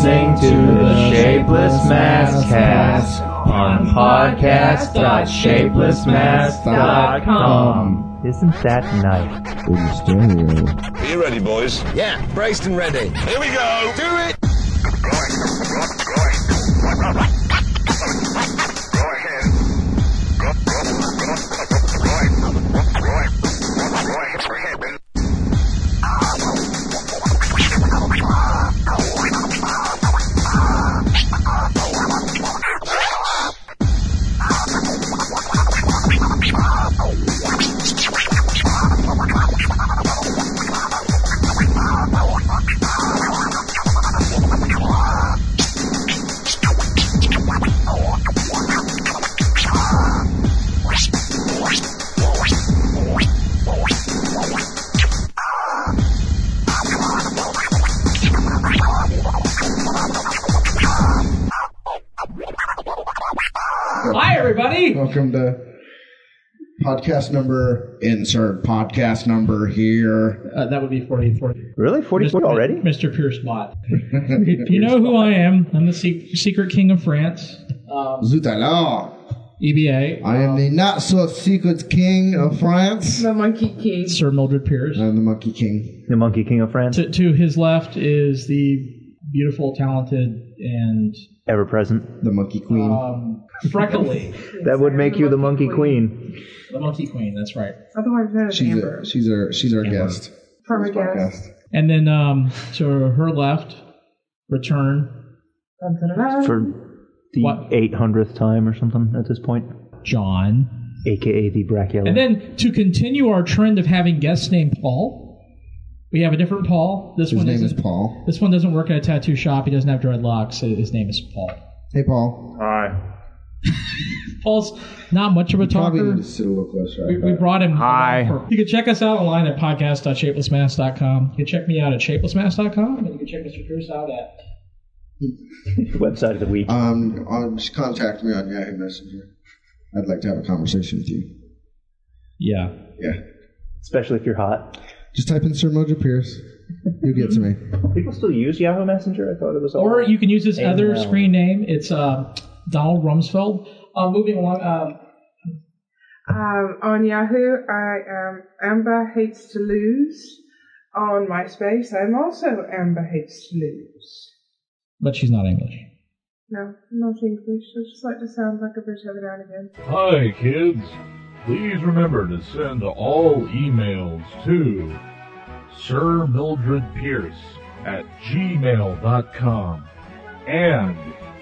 listening to the Shapeless Masscast on podcast.shapelessmass.com. Isn't that nice? In stereo. Are you ready, boys? Yeah, braced and ready. Here we go. Do it. Hi, everybody. Welcome to podcast number, insert podcast number here. That would be 40. Really? 44 already? Mr. Pierce Bot. You know who I am. I'm the secret king of France. Zut alors. EBA. I am the not-so-secret king of France. The Monkey King. Sir Mildred Pierce. I'm the monkey king. The Monkey King of France? To his left is the beautiful, talented, and... ever-present. The monkey queen. Freckly. That would make you the Monkey Queen. The Monkey Queen, that's right. Otherwise known as Amber. She's our Amber. guest. From a This podcast. guest. And then to her left, return, For the What? 800th time or something at this point. John. A.K.A. the Brachiola. And then to continue our trend of having guests named Paul, we have a different Paul. His name is Paul. This one doesn't work at a tattoo shop. He doesn't have dreadlocks. His name is Paul. Hey, Paul. Hi. Paul's not much of a Probably talker. need to sit a little closer. We brought him. Hi. You can check us out online at podcast.shapelessmass.com. You can check me out at shapelessmass.com, and you can check Mr. Pierce out at... Website of the week. Just contact me on Yahoo Messenger. I'd like to have a conversation with you. Yeah. Yeah. Especially if you're hot. Just type in Sir Mojo Pierce. You'll get to me. People still use Yahoo Messenger? I thought it was all... Or you can use his other AOL. screen name. It's Donald Rumsfeld. Moving along. On Yahoo, I am Amber Hates to Lose. On MySpace, I'm also Amber Hates to Lose. But she's not English. No, not English. I just like to sound like a bitch every now and again. Hi, kids. Please remember to send all emails to Sir Mildred Pierce at gmail.com and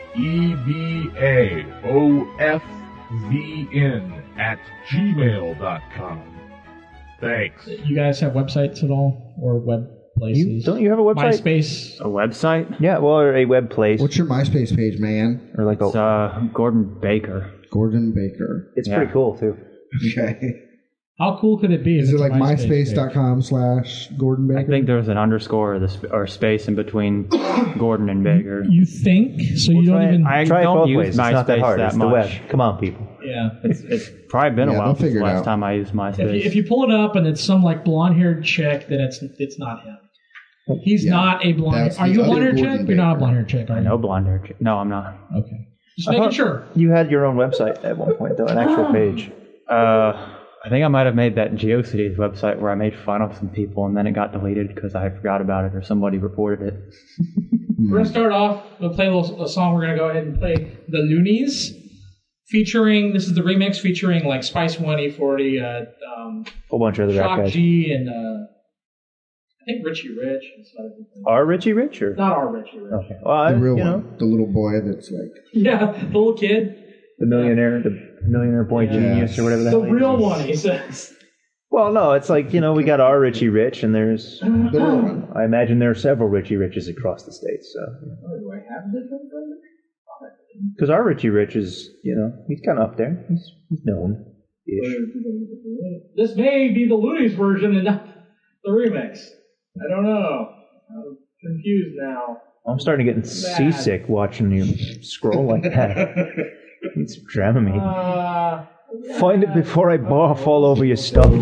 EBAOFVN at gmail.com. Thanks. You guys have websites at all? Or web places? Don't you have a website? MySpace. A website? Yeah, well, or a web place. What's your MySpace page, man? Or like It's Gordon Baker. Gordon Baker. It's yeah. pretty cool, too. Okay. How cool could it be? if Is it it's a like MySpace page? myspace.com/Gordon Baker? I think there's an underscore or space in between Gordon and Baker. You think? So you don't even... I Try it don't both use ways. It's not that MySpace hard. that It's the much. web. Come on, people. Yeah. It's probably been a Yeah, while they'll since the figure it last out. time I used MySpace. If you pull it up and it's some like blonde-haired chick, then it's not him. He's Yeah. not a blonde. That's Are the you a other blonde-haired Gordon chick? You're not a Baker. blonde-haired chick, are you? No blonde hair. No, I'm not. Okay. Just I making thought sure. You had your own website at one point, though, an actual page. I think I might have made that GeoCities website where I made fun of some people and then it got deleted because I forgot about it or somebody reported it. We're going to start off. We'll play a song. We're going to go ahead and play The Loonies. Featuring, this is the remix featuring like Spice One, E40, A whole bunch of other rap Shock guys. G, and I think Richie Rich. Are Richie Rich? Or? Not our Richie Rich. Okay. Well, The real you know, one. The little boy that's like... Yeah, the little kid. the millionaire boy genius or whatever that The real one, he says. Well, no, it's like, you know, we got our Richie Rich, and there's, The real one. I imagine there are several Richie Riches across the states, so. Do I have different brothers? Because our Richie Rich is, you know, he's kind of up there. He's known-ish. This may be the Loonies version and not the remix. I don't know. I'm confused now. I'm starting to get seasick watching you scroll like that. It's Dramamine. Find it before I barf all over your stuff.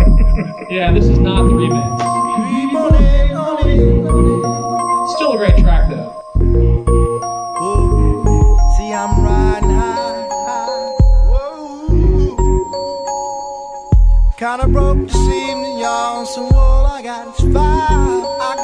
Yeah, this is not the remix. Still a great track. Kinda broke this evening, y'all. So all I got is 5. I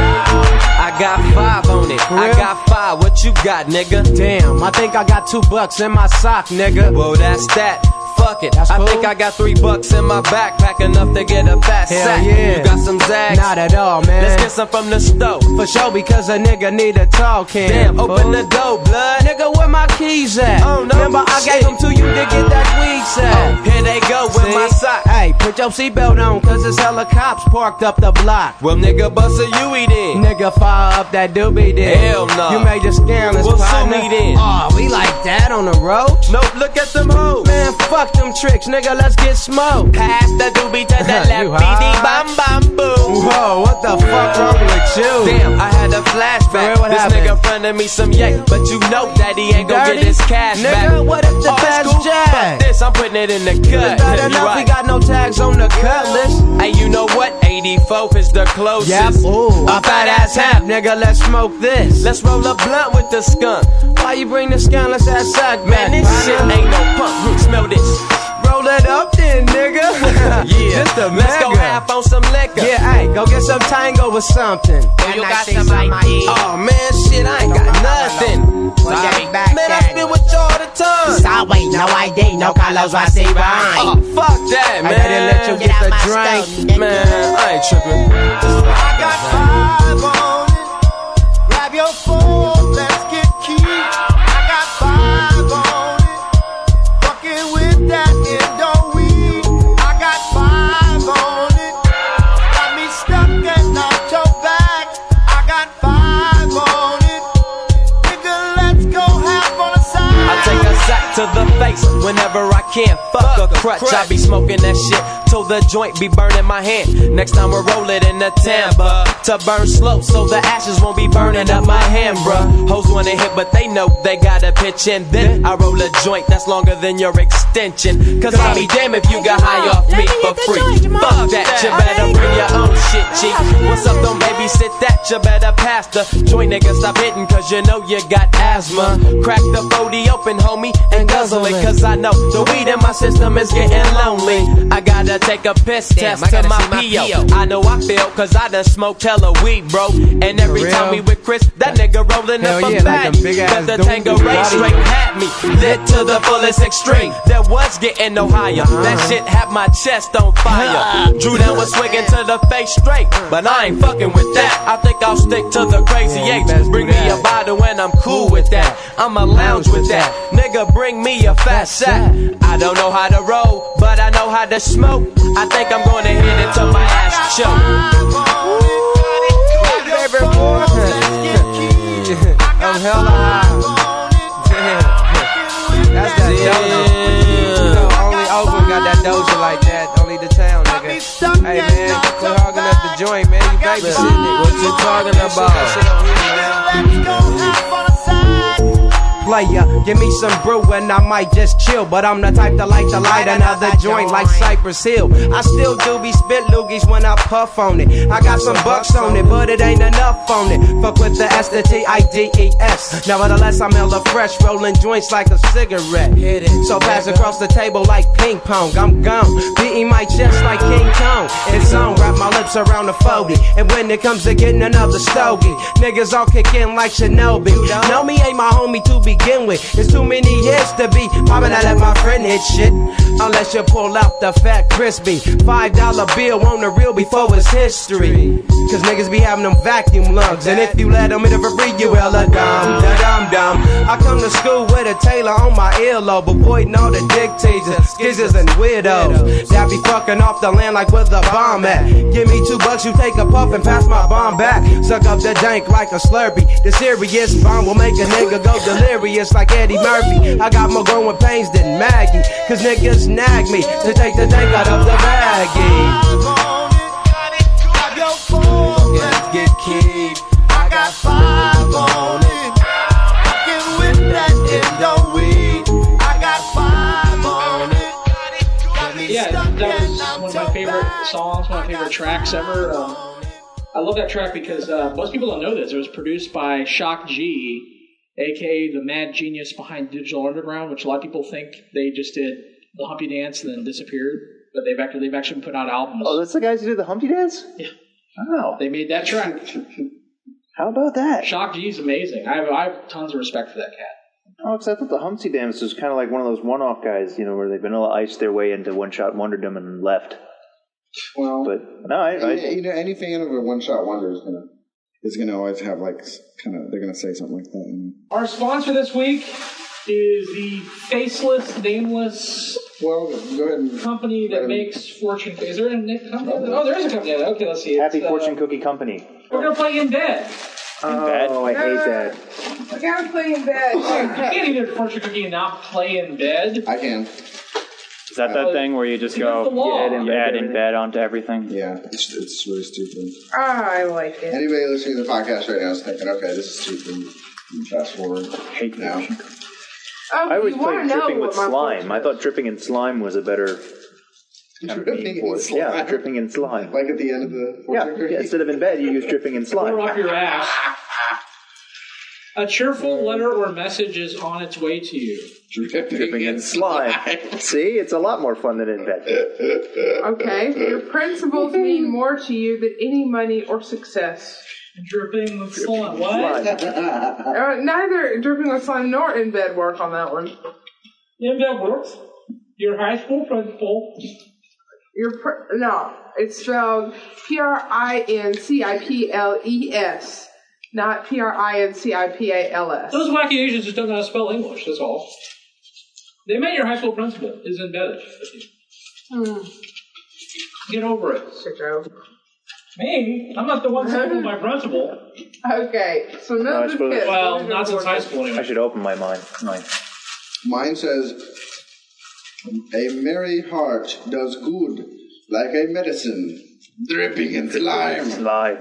got 5 on it. I got 5. What you got, nigga? Damn, I think I got $2 in my sock, nigga. Well, that's that. Fuck it. I think I got $3 in my backpack, enough to get a fat sack. Yeah. You got some Zags? Not at all, man. Let's get some from the stove. For sure, because a nigga need a tall can. Damn, open the door, blood. Nigga, where my keys at? Oh, no. Remember, I gave them to you to get that weed set. Oh, here they go with my sock. Hey, put your seatbelt on, cause there's hella cops parked up the block. Well, nigga, bust a Huey then. Nigga, fire up that doobie then. Hell no. You made the scandalous partner. Sue me then. Oh, we like that on the road? Nope, look at them hoes. Man, fuck them tricks, nigga, let's get smoked. Pass the doobie to the left, BD, bam, bam, boom. Whoa, what the fuck wrong with you? Damn, I had a flashback. This nigga fronted me some yak, but you know that he ain't gon' get his cash back. Nigga, what if the fast jack? Fuck this, I'm putting it in the cut. Not enough, we got no tags on the cut list. Hey, you know what? 84 is the closest. Yep, ooh, a fat ass half, nigga, let's smoke this. Let's roll a blunt with the skunk. Why you bring the scandalous ass sack back? Man, this shit ain't no punk. Smell this. Roll it up then, nigga. Yeah, just a let's go half on some liquor. Yeah, hey, go get some tango or something. Oh, you got some ID? Oh man, shit, I ain't got nothing. Sorry, man, I spit with you all the time. Sorry, no ID, no colors, I see behind. Oh, fuck that, man. I didn't let you get the drink. Man, I ain't tripping. I got 5 on it. Grab your phone, let's get key. I got 5 on it. Fucking with that Indo weed. I got 5 on it. Got me stuck and out your back. I got 5 on it. Nigga, let's go half on the side. I take a sack to the face whenever I can. Fuck a crutch, I be smoking that shit till the joint be burning my hand. Next time we'll roll it in the Tampa to burn slow, so the ashes won't be burning up my hand, bruh. Hoes wanna hit, but they know they gotta pitch in. Then I roll a joint that's longer than your extension. Cause I'll be damned if you got high off me for free. Fuck that, you better bring your own shit, cheap. What's up, don't babysit that, you better pass the joint, nigga, stop hitting, cause you know you got asthma. Crack the 40 open, homie, and guzzle it, cause I know the weed in my system is getting lonely. I gotta take a piss test to my P.O. I know I feel, cause I done smoked hella weed, bro. And every time we with Chris, that nigga rolling up a bag. Cause the Tango Ray straight had me lit to the fullest extreme. There was getting no higher. That shit had my chest on fire. Drew down was swinging to the face straight, but I ain't fucking with that. I think I'll stick to the crazy H. Bring me a bottle and I'm cool with that. I'ma lounge with that. Nigga, bring me a fat sack. I don't know how to roll, but I know how to smoke. I think I'm gonna hit it till my ass choke. Favorite boy, I'm hella high. That's that doja. Only Oakland got that doja like that. Only the town, nigga. Hey man, quit hogging up the joint, man. You babysitting it. What you talking about? Player, give me some brew and I might just chill. But I'm the type that like to light another joint like Cypress Hill. I still do be spit loogies when I puff on it. I got some bucks on it, but it ain't enough on it. Fuck with the S-T-I-D-E-S. Nevertheless, I'm hella fresh, rolling joints like a cigarette. So pass across the table like ping pong. I'm gone, beating my chest like King Kong. It's on, wrap my lips around the 40. And when it comes to getting another stogie, niggas all kick in like Shinobi. Know me ain't my homie to begin with. It's too many hits to be poppin'. I let my friend hit shit. Unless you pull out the fat crispy $5 bill on the real before it's history. Cause niggas be having them vacuum lungs. And if you let them in for free, you will a dumb, da-dum, dum. I come to school with a Taylor on my earlobe, avoiding all the dick teasers, skizzers, and weirdos that be fucking off the land like where the bomb at. Give me $2, you take a puff and pass my bomb back. Suck up the dank like a Slurpee. The serious bomb will make a nigga go delirious like Eddie Murphy. I got more growing pains than Maggie, cause niggas nag me to take the dank out of the baggie. Let's get keyed. I got 5 on it. Fucking with that Indo weed. I got 5 on it. Yeah, that was one of my favorite songs, one of my favorite tracks ever. I love that track because most people don't know this. It was produced by Shock G, a.k.a. the mad genius behind Digital Underground, which a lot of people think they just did the Humpy Dance and then disappeared. but they've actually put out albums. Oh, that's the guys who do the Humpty Dance? Yeah. Oh. They made that track. How about that? Shock G's amazing. I have tons of respect for that cat. Oh, because I thought the Humpty Dance was kind of like one of those one-off guys, where they Vanilla Ice their way into One Shot Wonderdom and left. Well, but no, any fan of a One Shot Wonder is gonna always have they're gonna say something like that. Our sponsor this week is the faceless, nameless go ahead company that makes fortune. Is there a company? Oh, there is a company. Okay, let's see. Happy Fortune Cookie Company. We're gonna play In Bed. Oh, I hate that. I gotta play in bed. You can't eat a fortune cookie and not play in bed. I can. Is that thing where you just go add in bed onto everything? Yeah, it's really stupid. I like it. Anybody listening to the podcast right now is thinking, okay, this is stupid. Fast forward. Hate now. I always played dripping with slime. I thought dripping in slime was a better... Dripping in slime? Yeah, dripping in slime. Like at the end of the fortune cookie? Yeah, instead of in bed, you use dripping in slime. Pour off your ass. A cheerful letter or message is on its way to you. Dripping in slime. See, it's a lot more fun than in bed. Okay, your principles mean more to you than any money or success. Dripping with slime. What? Neither dripping with slime nor in bed work on that one. In bed works. Your high school principal. No, it's spelled Principles, not Principals. Those wacky Asians just don't know how to spell English, that's all. They meant your high school principal is embedded with you. Get over it. Sicko. Me? I'm not the one saying my principal. Okay, so none of the kids. Well, not since high school anyway. I should open my mind. Mine says, a merry heart does good, like a medicine, dripping in slime. Slime.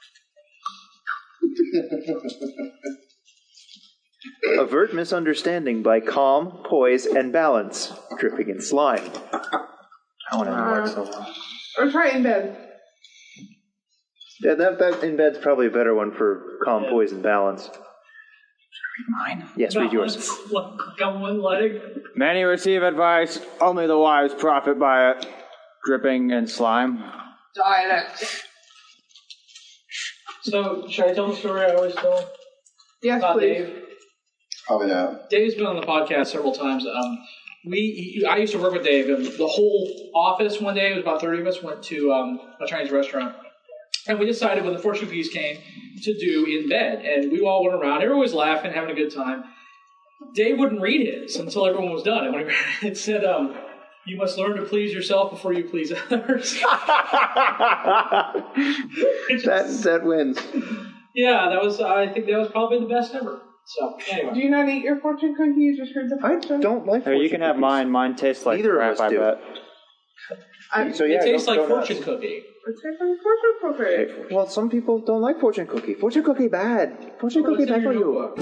Avert misunderstanding by calm, poise, and balance. Dripping in slime. I want to work so well. Or try in bed. Yeah, that in bed's probably a better one for calm, poise, and balance. Should I read mine? Yes, read yours. Got one leg. Many receive advice, only the wise profit by it. Dripping in slime. Dialect. So, should I tell the story I always tell? Yes, about please. Dave? Probably not. Dave's been on the podcast several times. I used to work with Dave, and the whole office one day, it was about 30 of us, went to a Chinese restaurant. And we decided when the fortune cookies came to do in bed. And we all went around. Everyone was laughing, having a good time. Dave wouldn't read his until everyone was done. And when it said, you must learn to please yourself before you please others. That wins. Yeah, I think that was probably the best ever. So, anyway. Do you not eat your fortune cookie? You just heard the fortune? I don't like fortune You can have cookies. mine. Mine tastes like Neither crap, of us I do. bet. It tastes like fortune cookie. It tastes like fortune cookie. Well, some people don't like fortune cookie. Fortune cookie bad. Fortune cookie bad for you.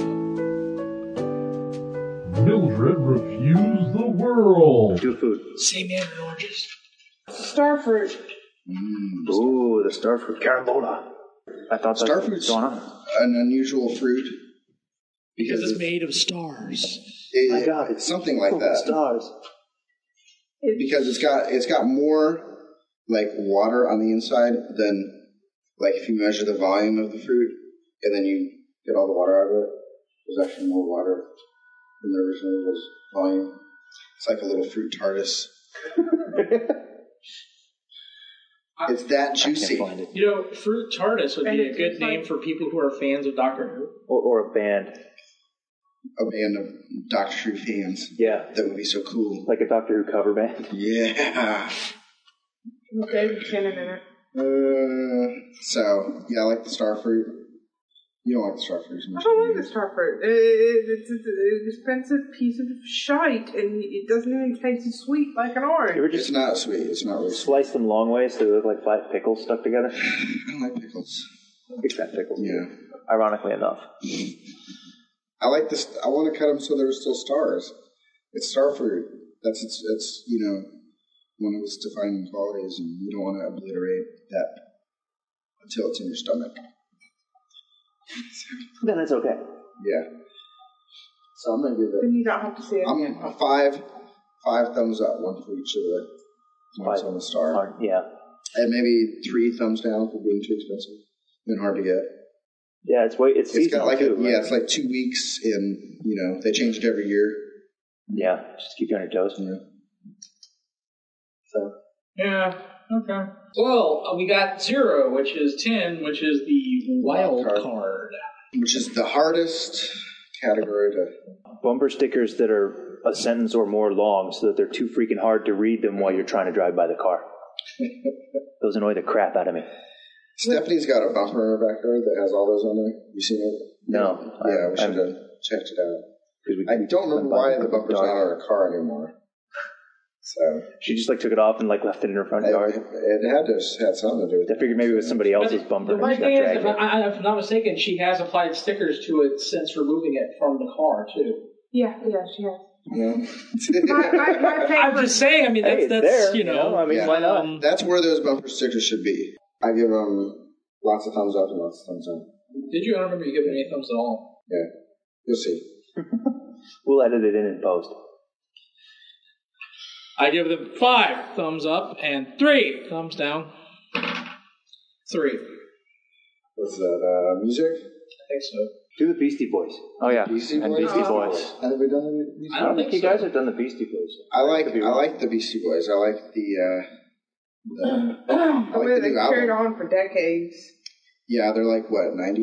Mildred refused the world. Do food. Say mandarin oranges. Starfruit. Ooh, the starfruit. Carambola. I thought that's what was Starfruit's going on. an unusual fruit. Because it's made of stars. My God, it's something like full of that. Stars. Because it's got more like water on the inside than like if you measure the volume of the fruit and then you get all the water out of it. There's actually more water than there originally was volume. It's like a little fruit TARDIS. It's that juicy. You know, Fruit TARDIS would be a good name for people who are fans of Doctor Who. Or a band. A band of Doctor Who fans. Yeah. That would be so cool. Like a Doctor Who cover band. Yeah. David Tennant in it. So, yeah, I like the starfruit. You don't like the starfruit so much. I don't like the starfruit. It's an expensive piece of shite, and it doesn't even taste as sweet like an orange. It's not sweet. It's not really sweet. Slice them long ways so they look like 5 pickles stuck together. I don't like pickles. Big fat pickles. Yeah. Ironically enough. I like this. I want to cut them so they're still stars. It's starfruit. That's it's one of its defining qualities, and you don't want to obliterate that until it's in your stomach. Then it's okay. Yeah. So I'm gonna give it. Then you don't have to say it again. I'm a 5 thumbs up, one for each of Marks on the star. Yeah. And maybe 3 thumbs down for being too expensive and hard to get. Yeah, it's got like too, right? it's like 2 weeks, and they change it every year. Yeah, just keep you on your toes. Yeah. So. Yeah. Okay. Well, we got 0, which is 10, which is the wild card. Which is the hardest category to... Bumper stickers that are a sentence or more long so that they're too freaking hard to read them while you're trying to drive by the car. Those annoy the crap out of me. Stephanie's got a bumper in her backyard that has all those on there. You seen it? No. Yeah, we should have checked it out. I don't remember why the bumper's not on her car anymore. So she just took it off and left it in her front yard. It had something to do with it. I figured maybe it was somebody else's bumper. The right thing is, if I'm not mistaken, she has applied stickers to it since removing it from the car too. Yeah, she has. Yeah. my favorite. I'm just saying. I mean, that's there, I mean, why not? That's where those bumper stickers should be. I give them lots of thumbs up and lots of thumbs down. Did you? I don't remember you giving any thumbs at all. Yeah, you'll see. We'll edit it in post. I give them 5 thumbs up and 3 thumbs down. 3. Was that music? I think so. Do the Beastie Boys. Oh yeah, Beastie and Boys? Beastie Boys. Have we done the Beastie Boys? I don't think you guys have done the Beastie Boys. I like the Beastie Boys. I like the They carried on for decades. Yeah, they're 90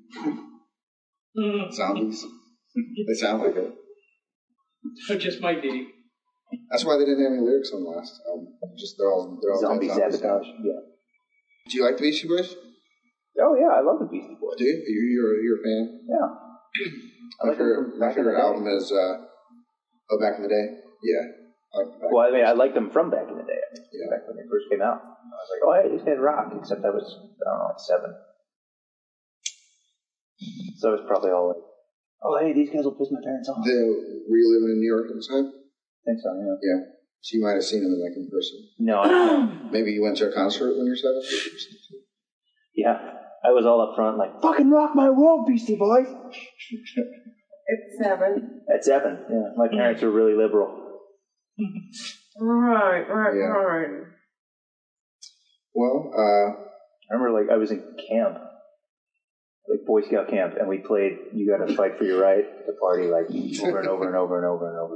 now? Zombies. They sound like it. It just might be. That's why they didn't have any lyrics on the last album. They're all Zombie Sabotage. Yeah. Do you like the Beastie Boys? Oh yeah, I love the Beastie Boys. Do you? You're a fan? Yeah. My favorite album is Back in the Day. Yeah. Well, I mean, I liked them from back in the day. Yeah. Back when they first came out, I was like, oh hey, these guys rock. Except I was 7. So I was probably all like, oh hey, these guys will piss my parents off. Were you living in New York at the time? I think so, yeah. Yeah. So you might have seen them in person. No. Maybe you went to a concert when you were 7? Yeah. I was all up front fucking rock my world, Beastie Boys. It's 7. At 7, yeah. My parents were really liberal. Right. Well, I remember I was in camp. Boy Scout camp, and we played You Gotta Fight for Your Right at the party over and over and over and over and over.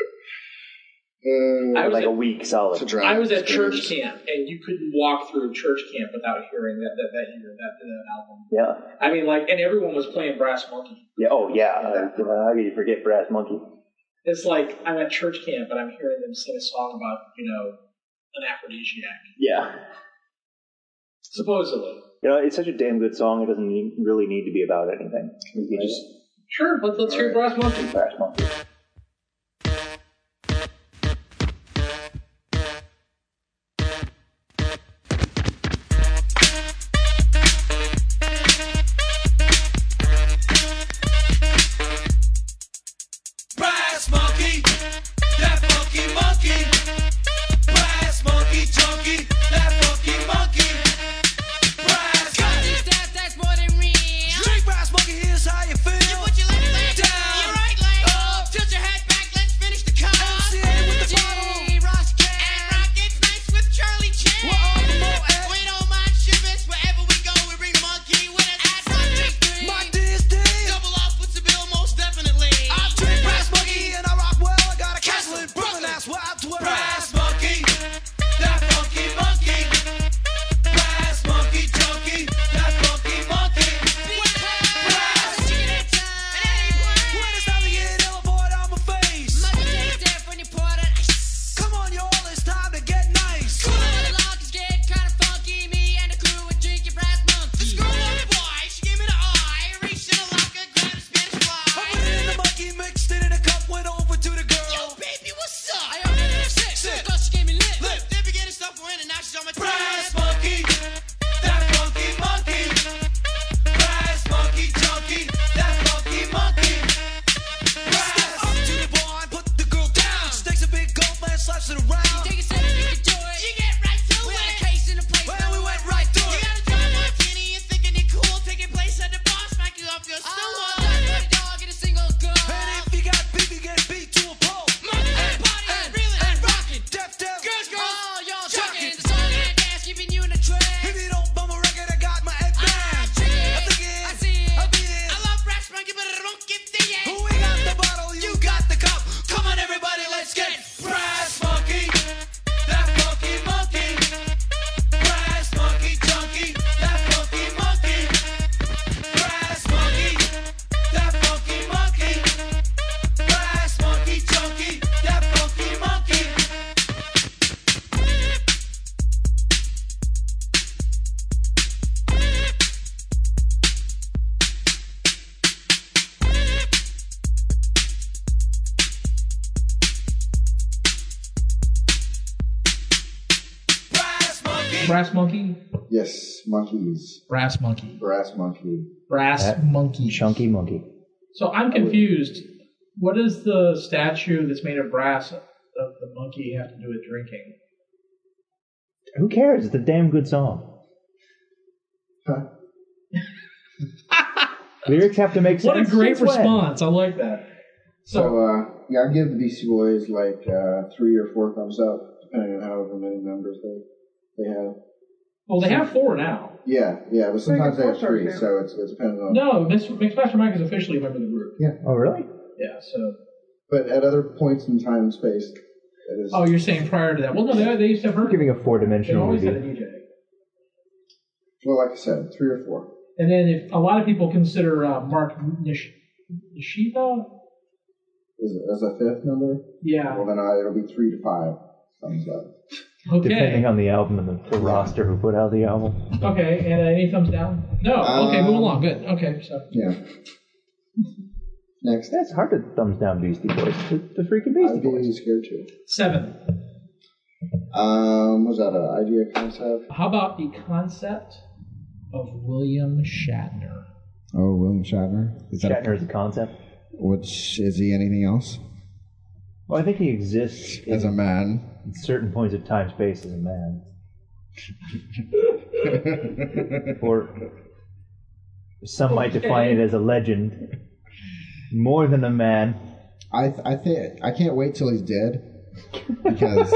I was a week solid. I was at church camp, and you couldn't walk through church camp without hearing that album. Yeah. I mean, and everyone was playing Brass Monkey. Yeah. Oh, yeah. How could you forget Brass Monkey? It's like I'm at church camp, and I'm hearing them sing a song about, an aphrodisiac. Yeah. Supposedly. It's such a damn good song. It doesn't really need to be about anything. You just sure, but let's hear Brass Monkey. Brass Monkey. Brass Monkey, that funky monkey. Brass Monkey, chunky, that funky monkey. That's more than real. Drink Brass Monkey, here's how you feel. You put your left leg down, your right leg up, brass monkey? Yes, monkeys. Brass monkey. Brass monkey. Brass monkey. Chunky monkey. So I'm confused. What does the statue that's made of brass of the monkey have to do with drinking? Who cares? It's a damn good song. Huh? Lyrics have to make sense. What a great Since when? response. I like that. So, yeah, I'd give the Beastie Boys like 3 or 4 thumbs up, depending on however many members they have. Well, they have 4 now. Yeah, but sometimes they have 3, so it's dependent on... No, Mixmaster Mike is officially a member of the group. Yeah. Oh, really? Yeah, so... But at other points in time and space, it is... Oh, you're saying prior to that. Well, no, they used to have her. Giving a They 4-dimensional always had a review. DJ. Well, like I said, 3 or 4. And then if a lot of people consider Mark Nishita... Is it as a 5th number? Yeah. Well, then it'll be 3 to 5 thumbs up. Okay. Depending on the album and the roster who put out the album. Okay, and any thumbs down? No. Okay, move along. Good. Okay, so... Yeah. Next. That's hard to thumbs down Beastie Boys. The freaking Beastie I'd Boys. be scared too. 7. Was that an idea concept? How about the concept of William Shatner? Oh, William Shatner? Shatner is a concept. Is he anything else? Well, I think he exists As a man. in certain points of time space as a man. Or some might define it as a legend. More than a man. I think I can't wait till he's dead because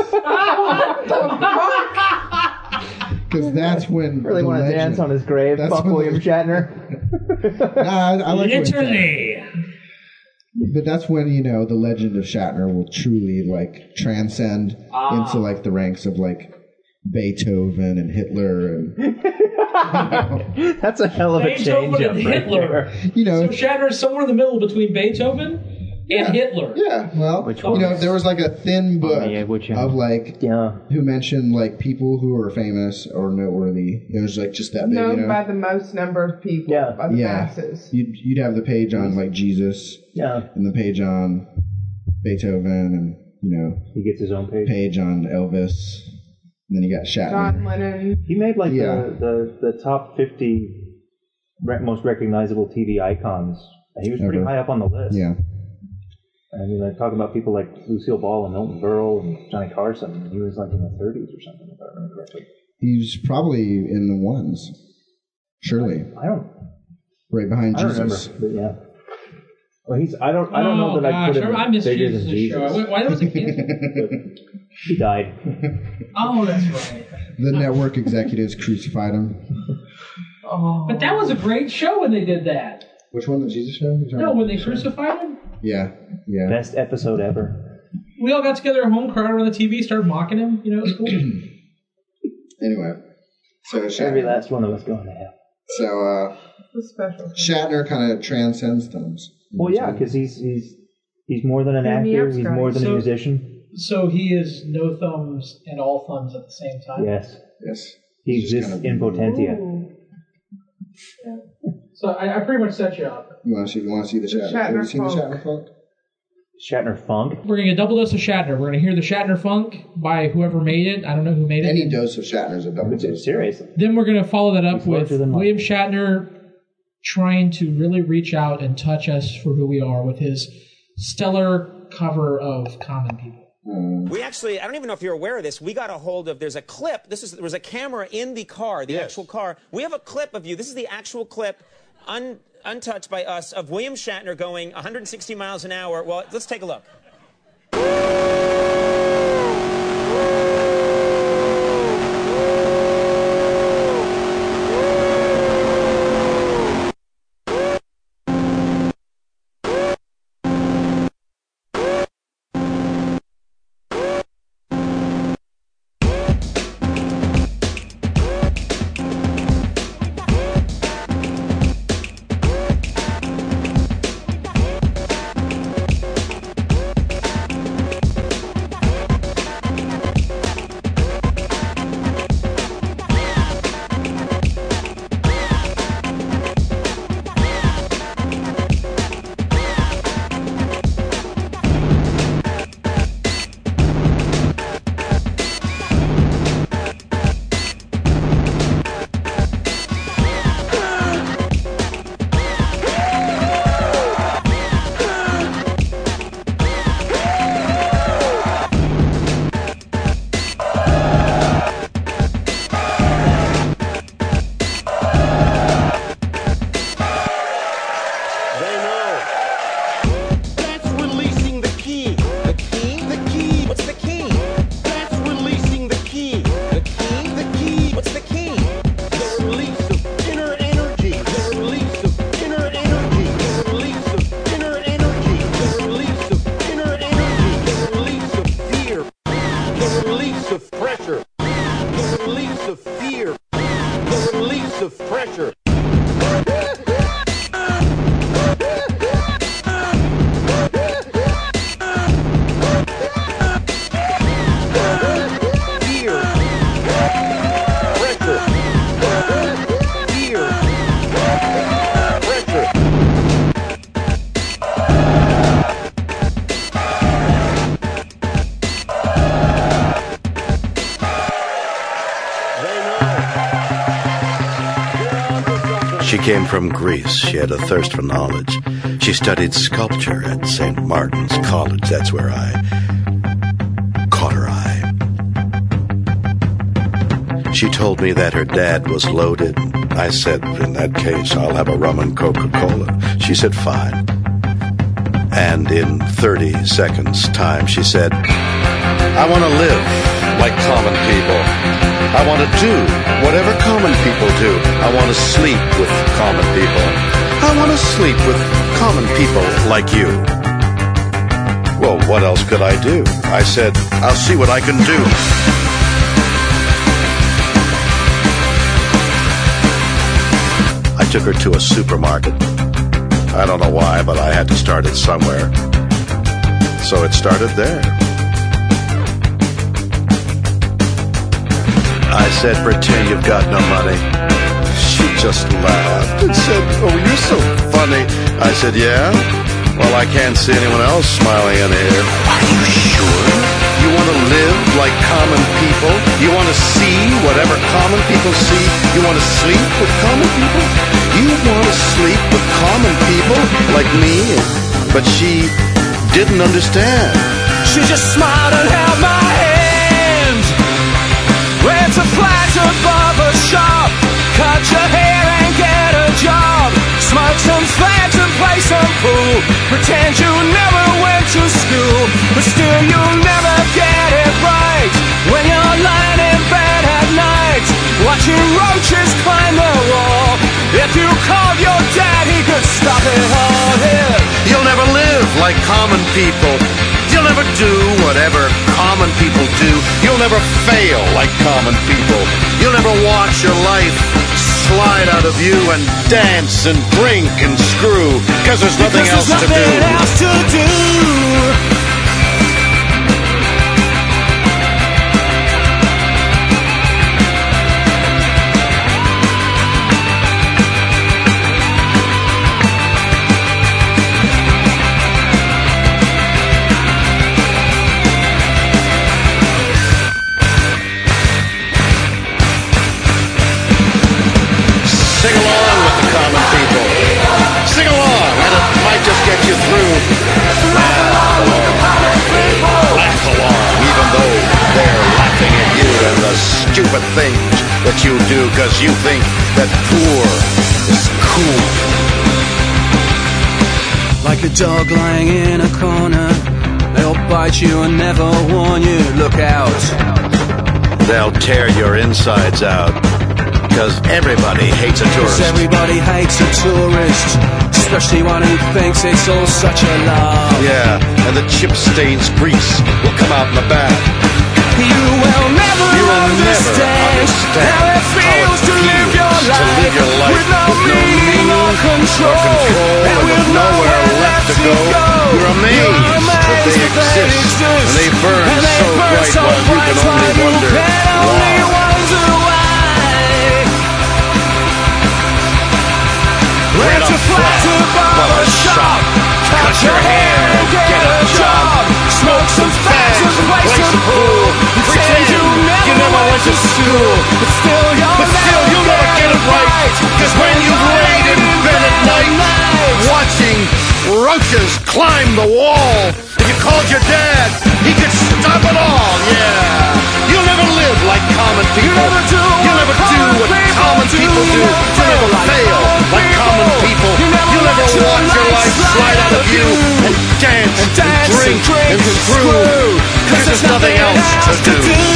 that's when Really the want to legend, dance on his grave? That's Fuck when William Shatner. Nah, I like William Shatner. Literally. But that's when, the legend of Shatner will truly, transcend into, the ranks of, Beethoven and Hitler and... That's a hell of a Beethoven change up and right Hitler. there. So Shatner is somewhere in the middle between Beethoven and Hitler. Yeah, well, Which one? there was, a thin book yeah, which one? of, Yeah. who mentioned, people who were famous or noteworthy. It was, just that big, Known by the most number of people, Yeah. by the Yeah. masses. You'd have the page on, Jesus, Yeah. and the page on Beethoven, and, He gets his own page. page on Elvis, and then you got Shatner. John Lennon. He made Yeah. the top 50 most recognizable TV icons. And he was pretty Ever. high up on the list. Yeah. I mean, I'm talking about people like Lucille Ball and Milton Berle and Johnny Carson. And he was in the 30s or something, if I remember correctly. He's probably in the ones. Surely. I don't Behind remember, Jesus. but yeah. Well, I don't know that I put him I missed bigger Jesus' than Jesus. show. Why was it canceled? He died. Oh, that's right. The network executives crucified him. Oh. But that was a great show when they did that. Which one, the Jesus show? No, when they crucified him? Yeah. Best episode ever. We all got together at home, cried around the TV, started mocking him. It was cool. Anyway, so Every Shatner. last one of us going to hell. So The special. Shatner kind of transcends thumbs. Well, yeah, because he's more than an And the actor. He's Epstein. more than a So- musician. So he is no thumbs and all thumbs at the same time? Yes. yes, He He's just exists kind of- in potentia. Ooh. So I pretty much set you up. You want to see the Shatner? Have you seen the Shatner Shatner funk? Shatner Funk. We're going to get a double dose of Shatner. We're going to hear the Shatner Funk by whoever made it. I don't know who made it. Any dose of Shatner is a double dose. Seriously. Then we're going to follow that up He's with larger than life. William Shatner trying to really reach out and touch us for who we are with his stellar cover of Common People. We actually, I don't even know if you're aware of this, we got a hold of, there's a clip, there was a camera in the car, the actual car. We have a clip of you, this is the actual clip, untouched by us, of William Shatner going 160 miles an hour. Well, let's take a look. She came from Greece. She had a thirst for knowledge. She studied sculpture at St. Martin's College. That's where I caught her eye. She told me that her dad was loaded. I said, in that case, I'll have a rum and Coca-Cola. She said, fine. And in 30 seconds' time, she said, I want to live like common people. I want to do whatever common people do. I want to sleep with common people. I want to sleep with common people like you. Well, what else could I do? I said, I'll see what I can do. I took her to a supermarket. I don't know why, but I had to start it somewhere. So it started there. I said, pretend you've got no money. She just laughed and said, oh, you're so funny. I said, yeah? Well, I can't see anyone else smiling in here. Are you sure? You want to live like common people? You want to see whatever common people see? You want to sleep with common people? You want to sleep with common people like me? But she didn't understand. She just smiled and held my hand. Went to flat a barber shop, cut your hair and get a job, smoke some fags and play some pool, pretend you never went to school, but still you'll never get it right when you're lying in bed at night, watching roaches climb the wall. If you called your dad, he could stop it all here. You'll never live like common people. You'll never do whatever common people do. You'll never fail like common people. You'll never watch your life slide out of you and dance and drink and screw because there's nothing else to do. Sing along with the common people. Sing along, and it might just get you through. Laugh along, even though they're laughing at you and the stupid things that you do because you think that poor is cool. Like a dog lying in a corner, they'll bite you and never warn you. Look out. They'll tear your insides out. Because everybody hates a tourist. Everybody hates a tourist, especially one who thinks it's all such a laugh. Yeah, and the chip stains grease will come out in the back. You will never understand how it feels to live your life with no meaning or control, and with nowhere left to go. You're amazed that they exist, and they burn so bright while you can only wonder why. Went to flat a barber shop, cut your hair and get a job, smoke some fags and play some pool, pretend you never went to school, but still you'll never get it right, cause when you've laid in bed at night, watching roaches climb the wall, if you called your dad, he could stop it all, yeah. You'll never live like common people. You'll never do what common people do. You'll never fail like common people. You'll never watch your life slide out of you and dance and drink and screw because there's nothing else to do.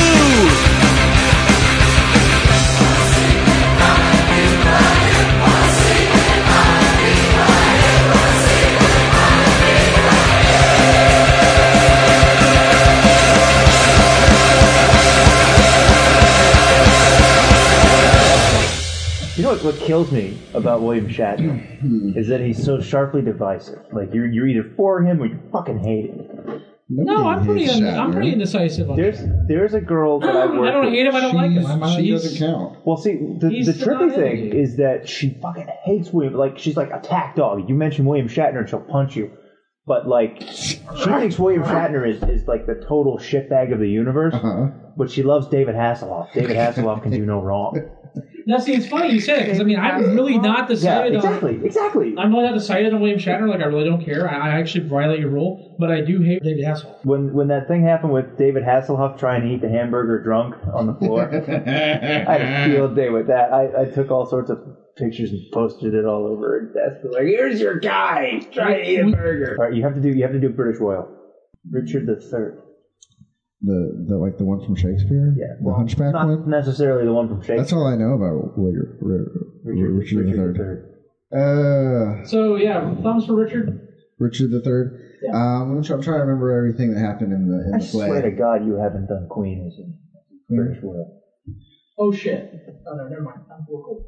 You know what kills me about William Shatner is that he's so sharply divisive. Like you're either for him or you fucking hate him. No, I'm pretty indecisive on him. There's a girl that I've worked with. I don't hate him. I don't like him. She doesn't count. Well, see, the trippy thing is that she fucking hates William. Like she's like attack dog. You mention William Shatner and she'll punch you. But like, she thinks William Shatner is like the total shitbag of the universe. but she loves David Hasselhoff. David Hasselhoff can do no wrong. Now, see, it's funny you say it because I'm really not decided. Yeah, exactly. I'm really not decided on William Shatner. Like, I really don't care. I actually violate your rule, but I do hate David Hasselhoff. When that thing happened with David Hasselhoff trying to eat the hamburger drunk on the floor, I had a field day with that. I took all sorts of pictures and posted it all over her desk. Like, here's your guy trying to eat a burger. All right, you have to do British Royal. Richard III. The like the one from Shakespeare? Yeah. The Hunchback not one? Not necessarily the one from Shakespeare. That's all I know about Richard III. So, yeah, thumbs for Richard. Richard III. Yeah. I'm trying to remember everything that happened in the play. I swear to God, you haven't done Queen as a British Royal. Oh, shit. Oh, no, never mind. I'm cool.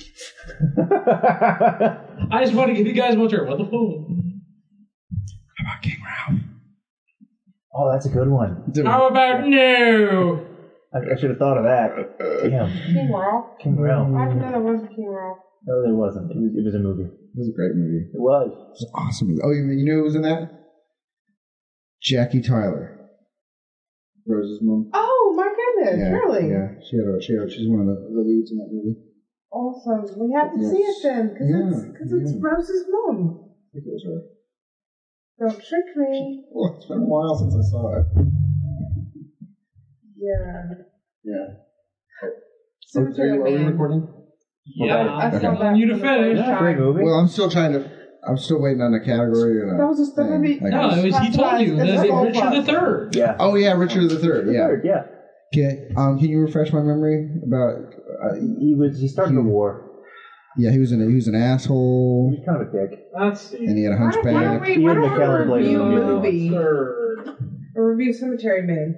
I just want to give you guys one turn. What the fuck? How about King Ralph? Oh, that's a good one. How about no? I should have thought of that. Damn. King Ralph? King Ralph. I didn't know there was a King Ralph. No, there wasn't. It was a movie. It was a great movie. It was. It was an awesome movie. Oh, you knew who was in that? Jackie Tyler. Rose's mom. Oh, my goodness. Yeah, Really? Yeah. She's one of the leads in that movie. Awesome. We have to see it then, because it's Rose's mom. I think it was her. Don't trick me. Well, it's been a while since I saw it. Yeah. Are we recording? Yeah, I saw want you to finish. Yeah, great movie. Well, I'm still waiting on a category. That was just the movie. No, he told you. Richard III. Yeah. Oh, yeah, Richard III. Yeah. Yeah. Okay. Can you refresh my memory about? He started the war. Yeah, he was an asshole. He was kind of a dick. Let's see. And he had a hunchback. Why don't we review a movie? Third. Or review Cemetery Man.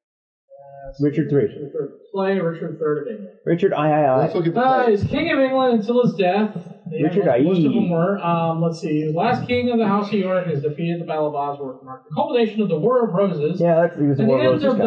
Richard III. Play Richard III of England. Richard I. Let's look at the He's king of England until his death. Richard I. Most of them were. Let's see. The last king of the House of York is defeated at the Battle of Bosworth, marked the culmination of the War of Roses. Yeah, he was the War of Roses. And the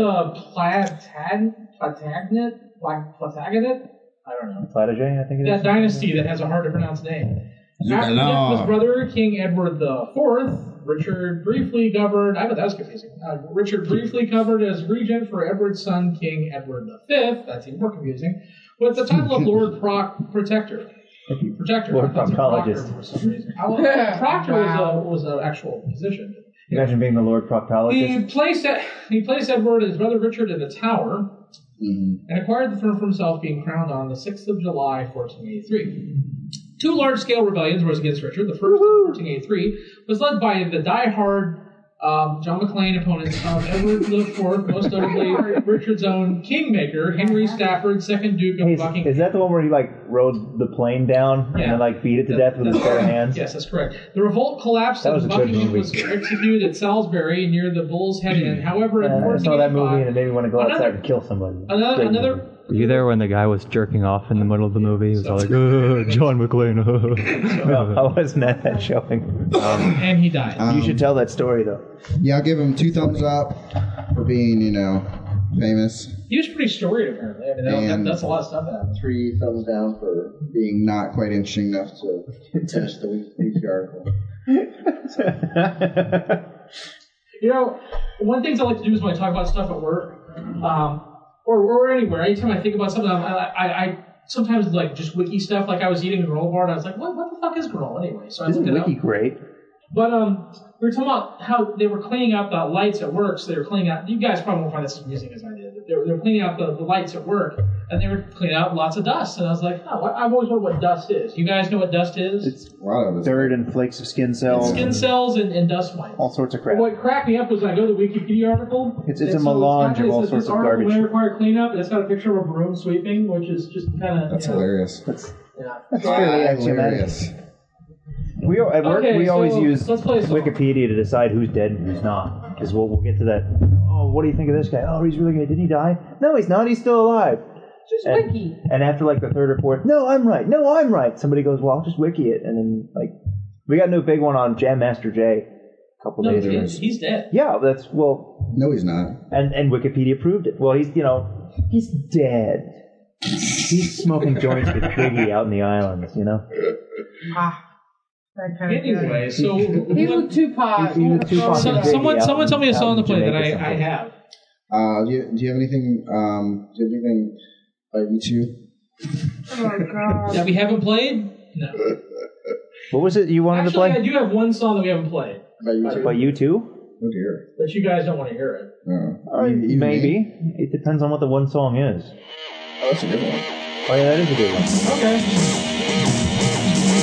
end of the Plantagenet? I don't know. Plantagenet, I think it is. That dynasty that has a hard to pronounce name. After the death of his brother, King Edward IV, Richard briefly governed. I bet that was confusing. Richard briefly covered as regent for Edward's son, King Edward V. That's even more confusing. With the title of Lord Protector. Lord Proctologist. For some reason. Proctor was an actual position. Imagine being the Lord Proctologist. He placed Edward and his brother Richard in the Tower, and acquired the throne for himself, being crowned on the 6th of July, 1483. Two large-scale rebellions rose against Richard. The first, in 1483, was led by the die-hard John McClane opponents of Edward IV, most notably Richard's own kingmaker, Henry Stafford, 2nd Duke of Buckingham. Is that the one where he rode the plane down and then beat it to death with his bare hands? Yes, that's correct. The revolt collapsed and Buckingham was executed at Salisbury near the Bull's Head Inn. However, in 1485... I saw that movie and it made me want to go outside and kill somebody. Were you there when the guy was jerking off in the middle of the movie? He was all like, John McClane. No, I wasn't at that showing. And he died. You should tell that story, though. Yeah, I'll give him 2 thumbs up for being, famous. He was pretty storied, apparently. I mean, that's a lot of stuff that happened. 3 thumbs down for being not quite interesting enough to finish the weekly article. One of the things I like to do is when I talk about stuff at work, or anywhere, anytime I think about something, I sometimes just wiki stuff. Like I was eating a granola bar and I was like, what the fuck is granola anyway? So I looked it up. Isn't wiki great? But we were talking about how they were cleaning out the lights at work. So they were cleaning out. You guys probably won't find this as amusing as I did. They were cleaning out the lights at work, and they were cleaning out lots of dust. And I was like, I've always wondered what dust is. You guys know what dust is? It's dirt and flakes of skin cells. Skin cells and dust mites. All sorts of crap. What cracked me up was when I go to the Wikipedia article. It's a melange of all sorts of garbage. When required cleanup, and it's got a picture of a broom sweeping, which is just kind of... That's hilarious. That's fairly hilarious. At work, we always use Wikipedia Wikipedia to decide who's dead and who's not. Because we'll get to that. Oh, what do you think of this guy? Oh, he's really good. Didn't he die? No, he's not. He's still alive. Just wiki. And after the 3rd or 4th, no, I'm right. No, I'm right. Somebody goes, well, I'll just wiki it. And then, we got a new big one on Jam Master Jay a couple days ago. He's dead. Yeah, No, he's not. And Wikipedia proved it. Well, he's dead. He's smoking joints with Biggie out in the islands, Anyway, so he's with Tupac. Someone tell me a song to play that I have. Do you have anything? You two? Oh God! That we haven't played? No. What was it you wanted to Actually, play? I do have one song that we haven't played. By you two? Oh dear. But you guys don't want to hear it. Maybe. It depends on what the one song is. Oh, that's a good one. Oh yeah, that is a good one. Okay.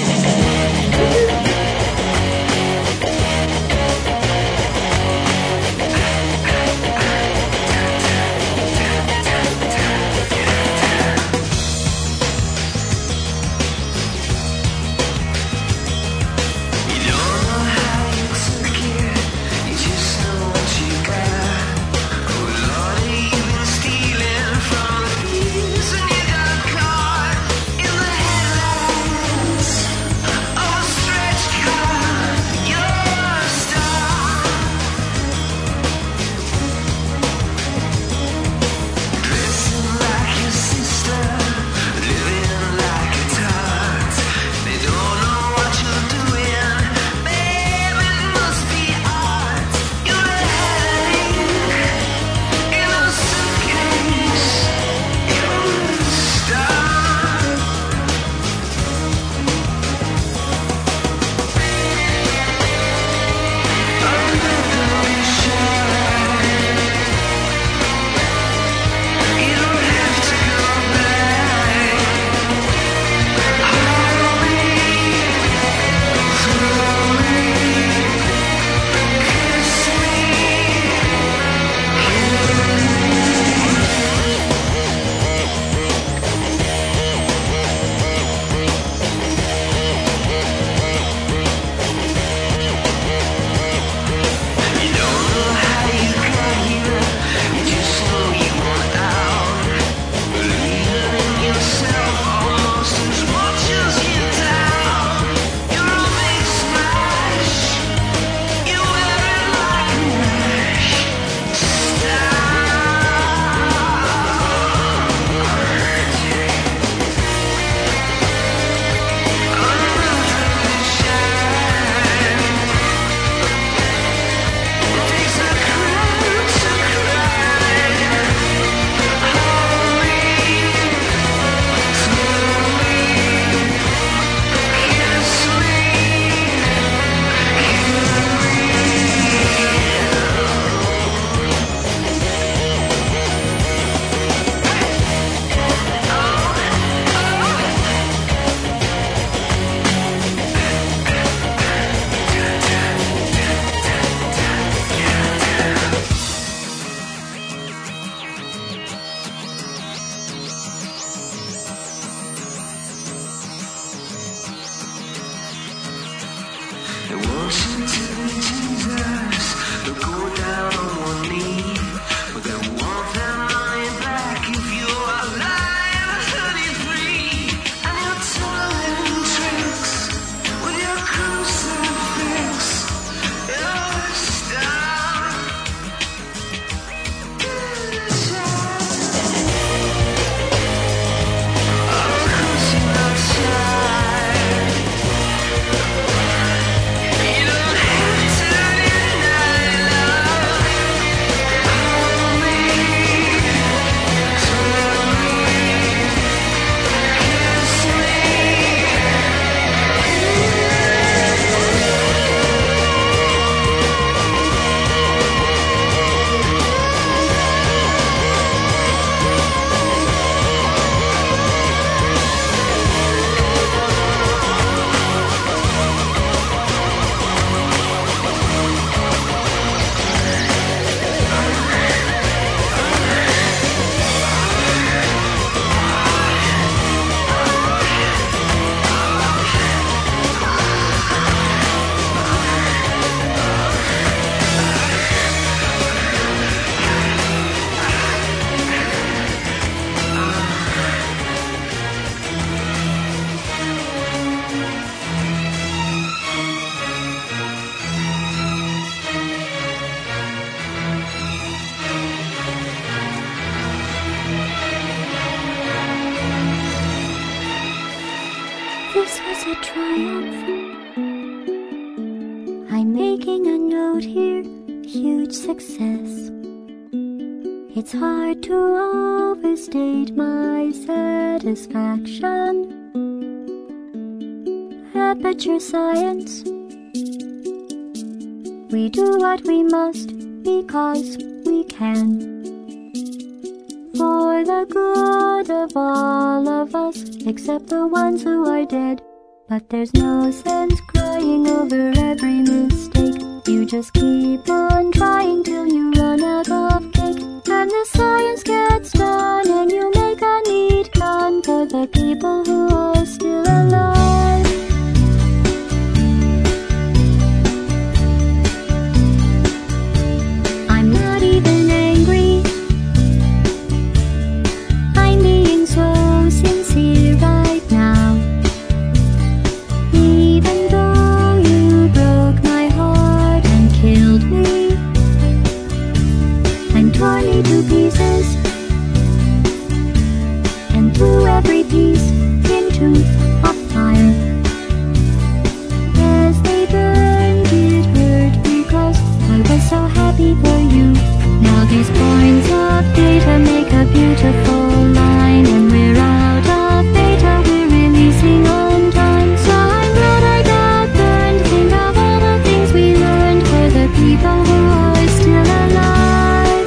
This was a triumph. I'm making a note here, huge success. It's hard to overstate my satisfaction. Aperture science. We do what we must because we can. For the good of all of us, except the ones who are dead. But there's no sense crying over every mistake. You just keep on trying till you run out of cake. And the science gets done and you make a neat gun for the people who are still alive. I'm not even angry. I'm being so sincere right now. Even though you broke my heart and killed me and tore me to pieces and threw every piece into a fire. As they burned, it hurt because I was so happy for you. Now these points of data make a beautiful line, and we're out of data, we're releasing on time. So I'm glad I got burned. Think of all the things we learned for the people who are still alive.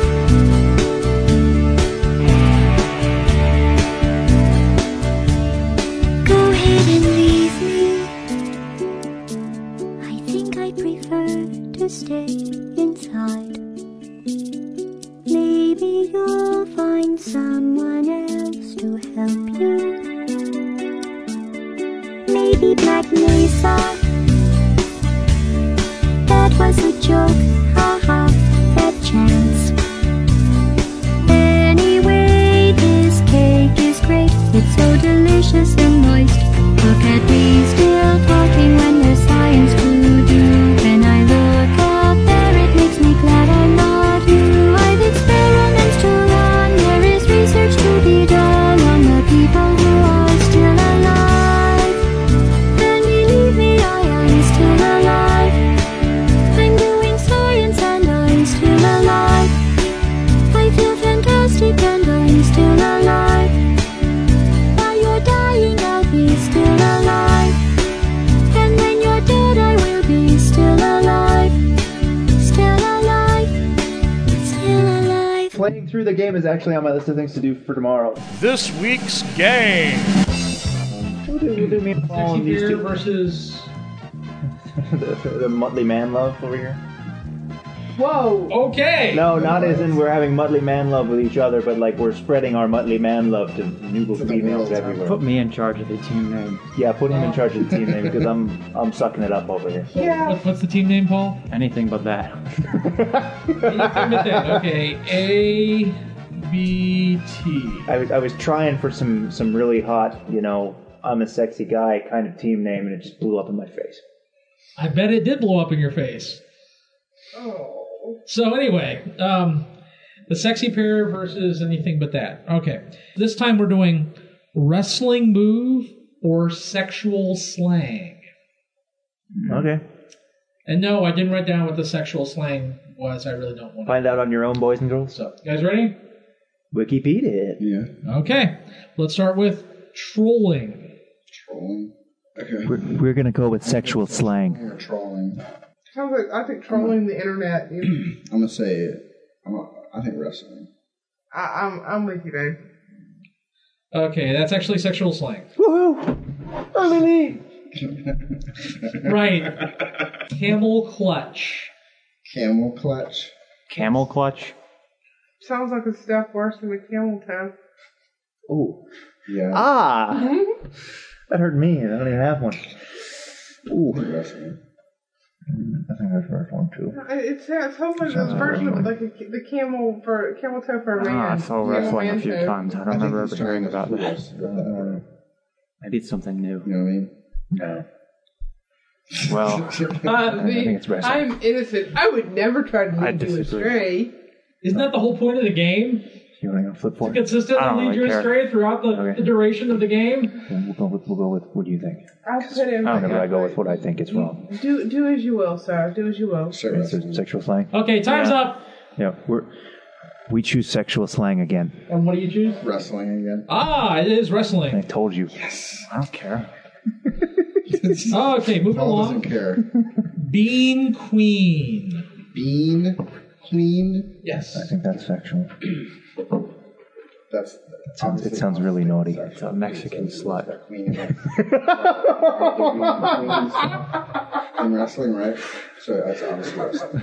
Go ahead and leave me. I think I prefer to stay inside. Maybe you'll find someone else to help you. Maybe Black Mesa. That was a joke, haha, that chance. Anyway, this cake is great. It's so delicious and moist. Look at me still talking when there's science to do. When I look up there, it makes me glad I'm not you. I've experiments to run. There is research to be done on the people who are still alive. And believe me, I am still alive. I'm doing science and I'm still alive. I feel fantastic and I'm still alive. While you're dying, I'll be still alive. And when you're dead, I will be still alive. Still alive. Still alive. Playing through the game is actually on my list of things to do for tomorrow. This week's game. What do me and Paul and these two versus the Muttley Man Love over here? Whoa! Okay! No, not as in we're having Muttley Man Love with each other, but like we're spreading our Muttley Man Love to new females everywhere. Put me in charge of the team name. Yeah, put him in charge of the team name because I'm sucking it up over here. Yeah. What's the team name, Paul? Anything but that. Anything but that. Okay, A-B-T. I was trying for some really hot, I'm a sexy guy kind of team name, and it just blew up in my face. I bet it did blow up in your face. Oh. So anyway, the sexy pair versus anything but that. Okay. This time we're doing wrestling move or sexual slang. Okay. And no, I didn't write down what the sexual slang was. I really don't want to. Find out on your own, boys and girls. So, you guys ready? Wikipedia. Yeah. Okay. Let's start with trolling. Trolling? Okay. We're going to go with sexual slang. We're trolling. Sounds like I think trolling the internet. I'm gonna say I think wrestling. I'm with you, Dave. Okay, that's actually sexual slang. Woohoo! Early lead. Right. Camel clutch. Camel clutch. Camel clutch? Sounds like a step worse than a camel toe. Ooh. Yeah. Ah! Mm-hmm. That hurt me. I don't even have one. Ooh. Wrestling. I think that's the first one too. It's hopefully the version of like the camel toe for a man. I saw wrestling a few toe. times. I don't remember ever hearing about that. Maybe it's something new. You know what I mean? No. Well, I think it's wrestling. I'm innocent. I would never try to lead you astray. Isn't that the whole point of the game? You want to go flip for To it? consistently lead you astray throughout the duration of the game? We'll go with. What do you think? I'll put in. Whenever I go with what I think is wrong. Do as you will, sir. Do as you will. It's sexual slang. Okay, time's up. Yeah, We choose sexual slang again. And what do you choose? Wrestling again. Ah, it is wrestling. I told you. Yes. I don't care. Okay, moving Paul along. doesn't care. Bean Queen. Bean Queen? Yes. I think that's sexual. That's It sounds really naughty. It's a Mexican slut. In wrestling, right? So that's obviously wrestling.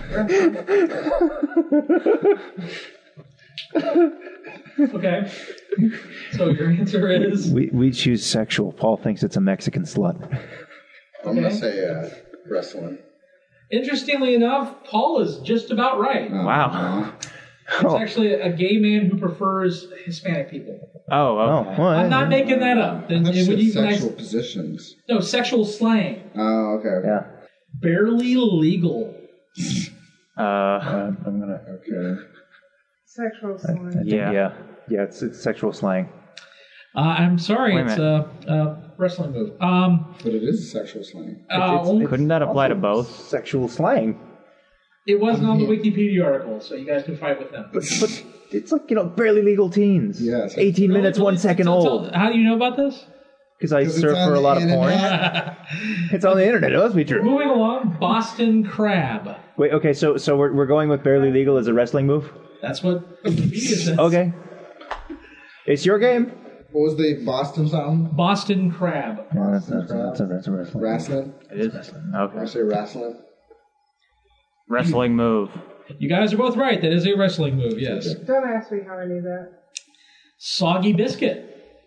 Okay. So your answer is? We choose sexual. Paul thinks it's a Mexican slut. I'm going to say wrestling. Interestingly enough, Paul is just about right. Wow. It's actually a gay man who prefers Hispanic people. Oh, okay. Well, I'm not making that up. Then That's when you- when I- sexual positions. no, sexual slang. Oh, okay. Yeah. Barely legal. I'm gonna. Okay. Sexual I slang. think, yeah. It's sexual slang. I'm sorry, Wait a it's a wrestling move. But it is sexual slang. Couldn't that apply to Also both? Sexual slang. It wasn't on the Wikipedia article, so you guys can fight with them. But it's like, barely legal teens. Yes. 18 minutes, 1 second old. How do you know about this? Because I surf for a lot of porn. It's on the internet. It must be true. Moving along, Boston Crab. Wait, okay, so we're going with barely legal as a wrestling move? That's what Wikipedia says. Okay. It's your game. What was the Boston something? Boston Crab. Yeah, that's a wrestling. Wrestling? It is wrestling. I Okay. say wrestling. Wrestling move. You guys are both right. That is a wrestling move, yes. Don't ask me how I knew that. Soggy Biscuit.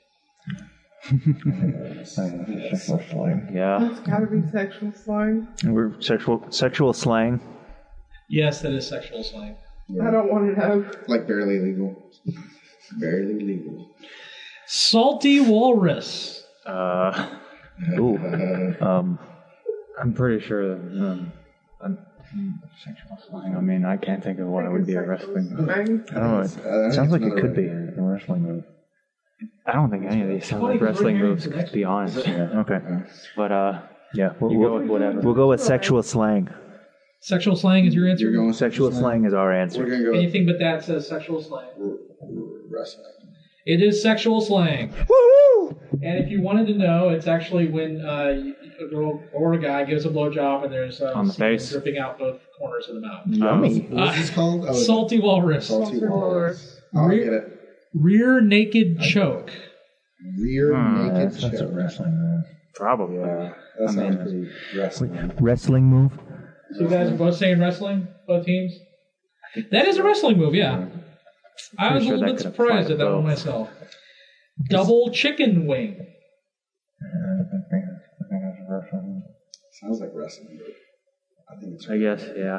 Yeah. It's gotta be sexual slang. We're sexual slang. Yes, that is sexual slang. I don't want to know. Like barely legal. Barely legal. Salty Walrus. Ooh. I'm pretty sure that sexual slang. I mean, I can't think of what it would be a wrestling move. I don't know. It sounds like it could be a wrestling move. I don't think any of these sound like wrestling moves, to be honest. Yeah, okay. But Yeah, you go with whatever. We'll go with sexual slang. Sexual slang is your answer? You're going with Sexual slang is our We're answer. going to go with Anything but that says sexual slang. wrestling. It is sexual slang. Woohoo! And if you wanted to know, it's actually when a girl or a guy gives a blowjob and there's On the semen face. dripping out both corners of the mouth. Yummy. What's this called? Oh, Salty Walrus. Salty Salty walrus. Oh, I get it. Rear naked choke. Rear naked That's a choke. wrestling move. Probably. That sounds pretty wrestling. Wrestling move? So you guys are both saying wrestling? Both teams? That is a wrestling move, yeah. I was a sure little that bit could apply surprised to at that one both. myself. Double chicken wing. I think that's a wrestling move. Sounds like wrestling, but I think it's I guess, yeah.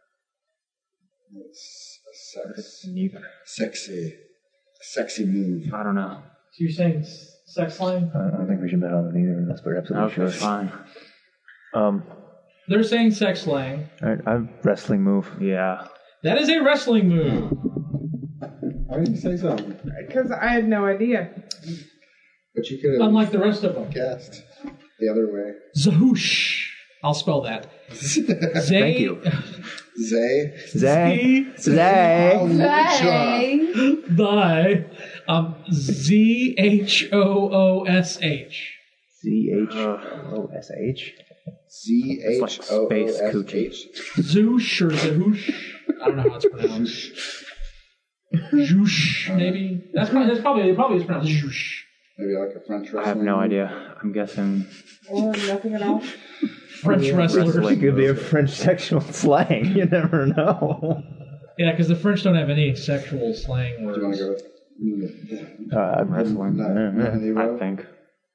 It's a sexy move. I don't know. So you're saying sex slang? I don't think we should bet on it either, unless we're absolutely Okay, sure. fine. They're saying sex slang. I'm wrestling move. Yeah. That is a wrestling move. Why didn't you say something? Because I had no idea. But you could have Unlike the rest of them. guessed the other way. Zahoosh. I'll spell that. Thank you. Zay. Zay. Oh, Zay. Thy. ZHOOSH. ZHOOSH. ZHOOSH. Zoosh or Zahoosh. I don't know how it's pronounced. Zhoosh, maybe. That's probably is pronounced zhoosh. Maybe like a French wrestling. I have no idea. I'm guessing Or nothing at all. French wrestlers. It could be a French sexual slang. You never know. Yeah, because the French don't have any sexual slang words. Do you want to go with I'm wrestling. I think.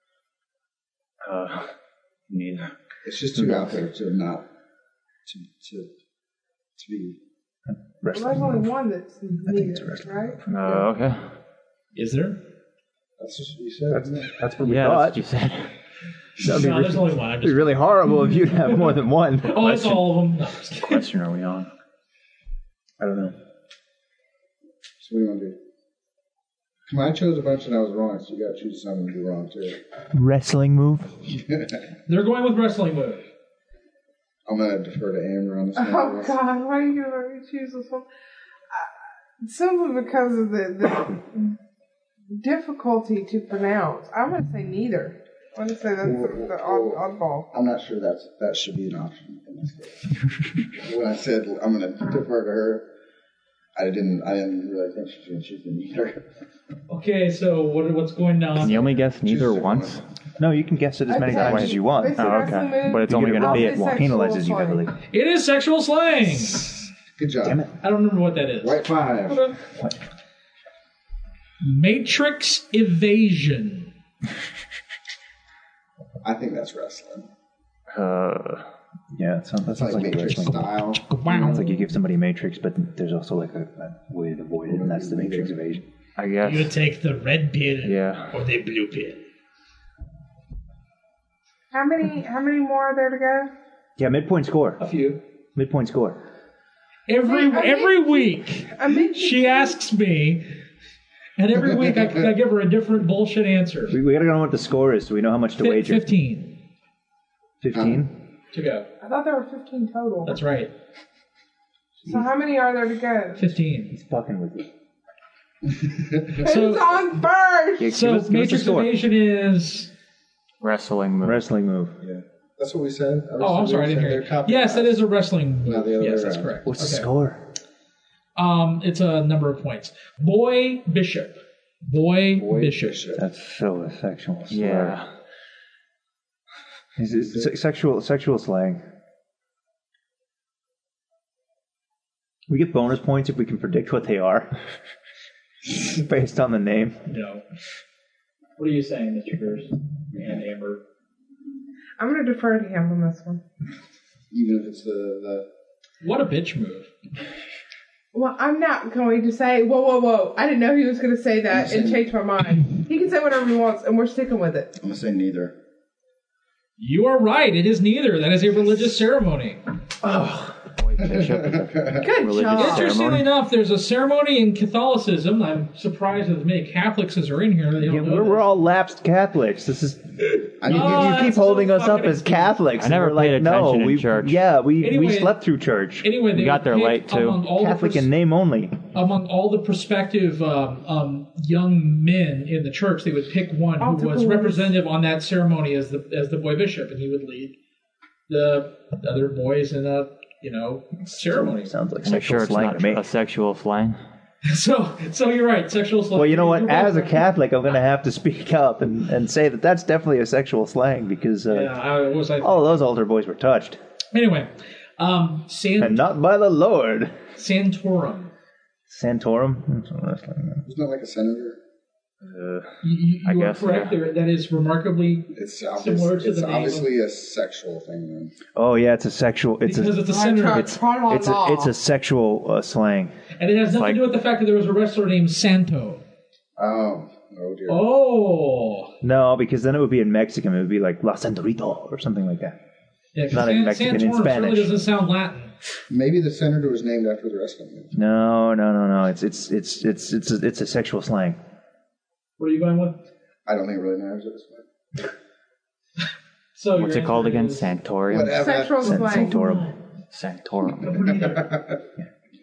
Neither. It's just too out there to not to be. Well, there's only one that's neither, right? Okay. Is there? That's just what you said, isn't it? That's what we Yeah, thought. that's what you said. That'd be, No, there's only one. it'd be really horrible if you'd have more than one. Oh, it's all of them. No, What question are we on? I don't know. So what do you want to do? Come on, I chose a bunch and I was wrong, so you got to choose something to be wrong too. Wrestling move? They're going with wrestling move. I'm gonna defer to Amber on this one. Oh God, why are you going to let me choose this one? Simply because of the difficulty to pronounce. I'm going to say neither. I'm going to say that's the oddball. I'm not sure that should be an option in this case. When I said I'm going to defer to her, I didn't really think she was choose the neither. Okay, so what's going on? Can you only guess neither once? No, you can guess it as many times as you want. Oh, okay. But it's only going to be at once. Penalizes you heavily. It is sexual slang. Good job. Damn it. I don't remember what that is. White 5. Matrix evasion. I think that's wrestling. Yeah, that sounds like Matrix wrestling style. Sounds like you give somebody Matrix, but there's also like a way to avoid it, and that's the Matrix evasion. I guess. You take the red pill Yeah. or the blue pill. How many more are there to go? Yeah, midpoint score. A few. Midpoint score. Every week, she asks me, and every week I give her a different bullshit answer. We gotta know what the score is so we know how much to wager. 15. 15? To go. I thought there were 15 total. That's right. So how many are there to go? 15. He's fucking with you. Who's on first? Yeah, So give us the Matrix score. evasion is... Wrestling move. Wrestling move. Yeah. That's what we said. Oh, I'm sorry, I didn't hear you. Yes, that is a wrestling move. No, the other Yes, way that's around. correct. What's the score? It's a number of points. Boy Bishop. Boy Bishop. That's so sexual. Yeah. Is it sexual slang? We get bonus points if we can predict what they are, based on the name. No. What are you saying, Mr. Pierce and Amber? I'm going to defer to him on this one. Even if it's the... What a bitch move. Well, I'm not going to say, whoa. I didn't know he was going to say that and change my mind. He can say whatever he wants, and we're sticking with it. I'm going to say neither. You are right. It is neither. That is a religious ceremony. Oh. Good job. Interestingly enough, there's a ceremony in Catholicism. I'm surprised that as many Catholics as are in here. They don't know We're all lapsed Catholics. This is. You that's keep holding us up as Catholics. I never and we're paid like, no, attention in we, church. Yeah, we Anyway- slept through church. Anyway, We they got there pick late, too. among all Catholic the in name only. among all the prospective young men in the church, they would pick one who was representative on that ceremony as the boy bishop, and he would lead the other boys in a ceremony. Sounds like Make sexual sure it's slang not to me. a sexual slang. So you're right, sexual slang. Well, you know what? You're As a right. Catholic, I'm going to have to speak up and say that that's definitely a sexual slang because Yeah, I was like. all those altar boys were touched. Anyway, And not by the Lord. Santorum. Santorum? That's a wrestling. Isn't that like a senator? You I are guess, correct. yeah. There, that is remarkably similar to the name. Obviously a sexual thing, then. Oh yeah, it's a sexual. It's Because a it's a senator. it's a sexual slang. And it has nothing like- to do with the fact that there was a wrestler named Santo. Oh dear. Oh. No, because then it would be in Mexican. It would be like La Santorito or something like that. Yeah, 'cause Not in Mexican, in Santorum certainly Spanish. doesn't sound Latin. Maybe the senator was named after the wrestling move. No. It's a sexual slang. What are you going with? I don't think it really matters at this point. So What's your it called answer again? is- Santorium? Whatever. Sexual slang. Santorum. Santorum.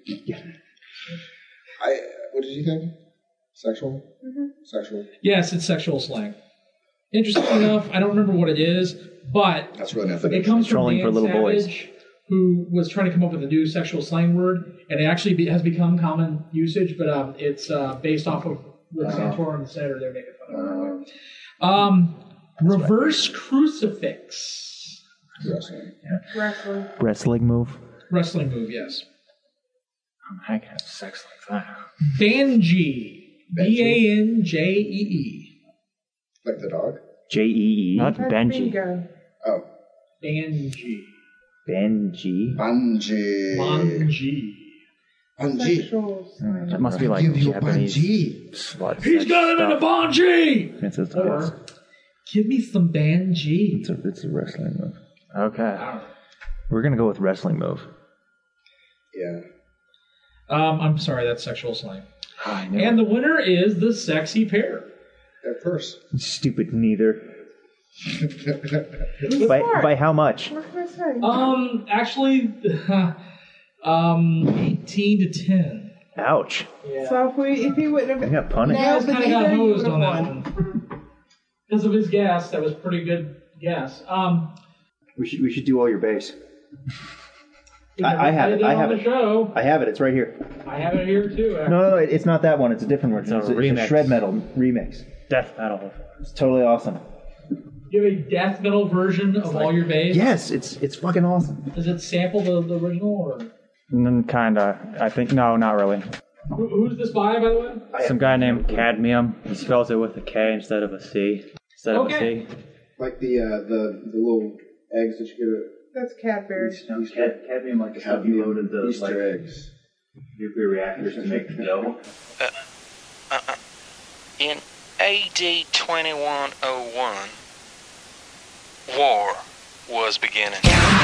What did you think? Sexual? Mm-hmm. Sexual? Yes, it's sexual slang. Interesting enough, I don't remember what it is, but That's really nothing. it comes from Trolling Dan for little boys. Savage, who was trying to come up with a new sexual slang word, and it actually has become common usage, but it's based off of what Santorum and Senator they're making fun of. Reverse crucifix. Wrestling. Wrestling. Wrestling move. Wrestling move, yes. I can have sex like that. Banjee. Banjee. Like the dog? J-E-E. Not That's Benji. bingo. Oh. Banjee. Benji. Bungee. Banjee. Bungee. Sexual slang. That must be like Give you Japanese bungee. slut. He's got him in a bungee! It's Or, give me some banjee. it's a wrestling move. Okay. We're gonna go with wrestling move. Yeah. I'm sorry, that's sexual slang. I knew And the winner is the sexy pair. At first. Stupid neither. Who's smart? By how much? What can I say? Actually, 18 to 10. Ouch. Yeah. So if he wouldn't have, I got punished. Yeah, but kind of got neither you hosed would on have that won. one. Because of his guess, that was a pretty good guess. We should do all your bass. We I have never it. I played have on it. the show. I have it. It's right here. I have it here too. Actually. No, it's not that one. It's a different one. It's a It's a remix. shred metal remix. Death metal. It's totally awesome. You have a death metal version of all your bass? Yes, it's fucking awesome. Does it sample the original? Or Kinda. I think, no, not really. who's this by the way? Some guy named Cadmium. He spells it with a K instead of a C. Instead of a C. Like the little eggs that you get at That's Cadbury. Cadmium, like the stuff you loaded the Easter eggs. nuclear reactors to make the dough. In AD 2101, war was beginning.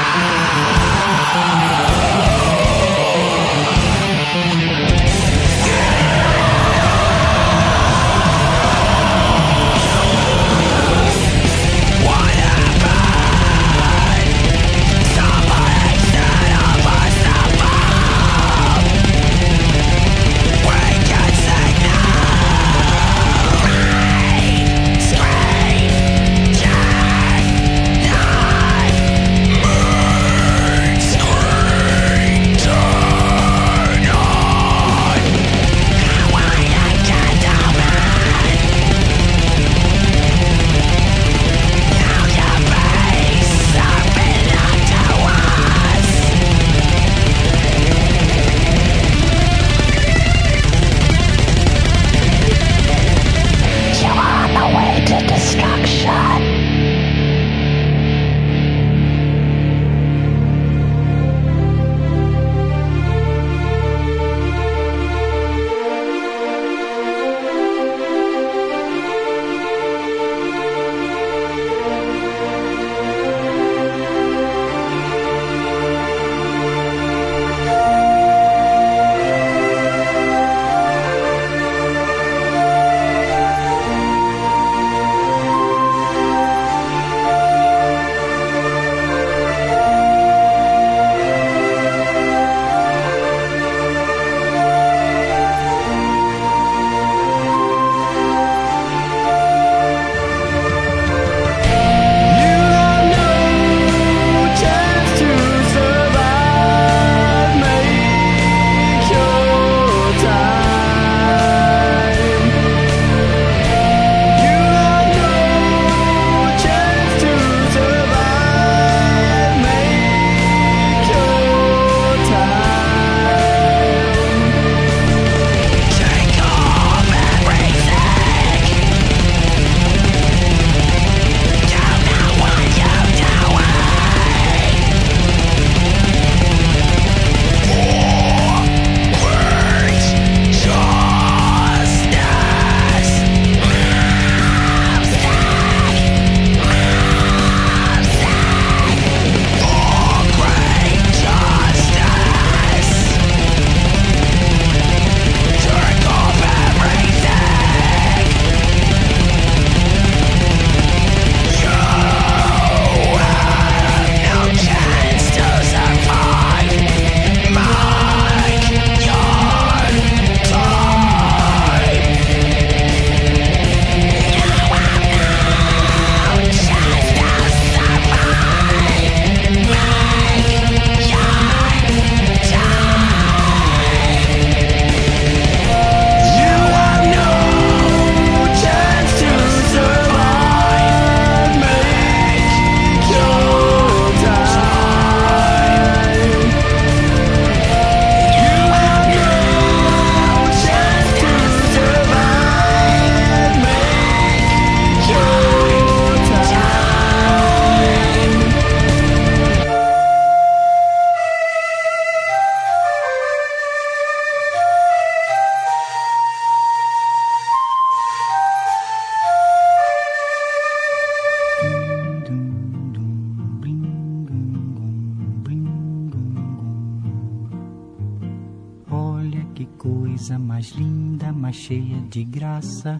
coisa mais linda, mais cheia de graça.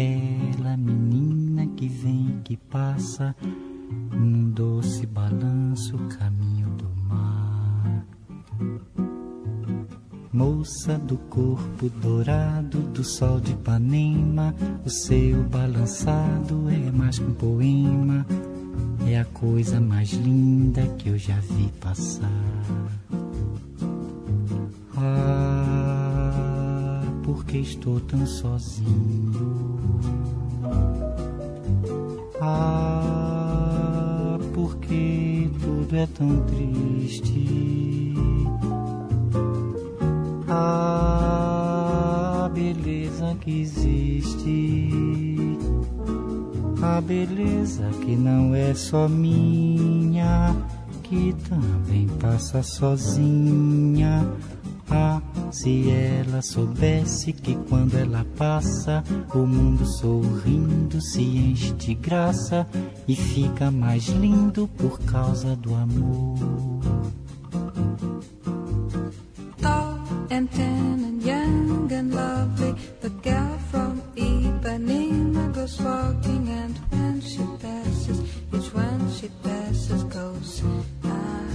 Ela, menina que vem, que passa, num doce balanço, caminho do mar. moça do corpo dourado do sol de Ipanema, o seu balançado é mais que um poema, é a coisa mais linda que eu já vi passar. Ah, porque estou tão sozinho? Ah, porque tudo é tão triste? A beleza que existe, a beleza que não é só minha, que também passa sozinha. Ah, se ela soubesse que quando ela passa, o mundo sorrindo se enche de graça e fica mais lindo por causa do amor. And tan and young and lovely, the girl from Ipanema goes walking, and when she passes, each one she passes goes ah.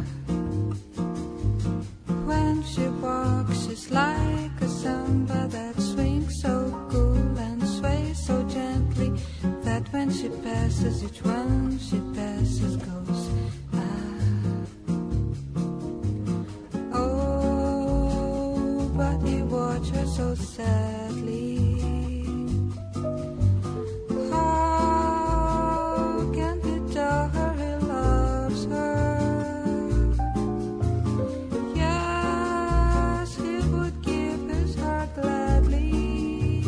When she walks, she's like a samba that swings so cool and sways so gently, that when she passes, each one she passes goes ah. But he watched her so sadly. How can he tell her he loves her? Yes, he would give his heart gladly.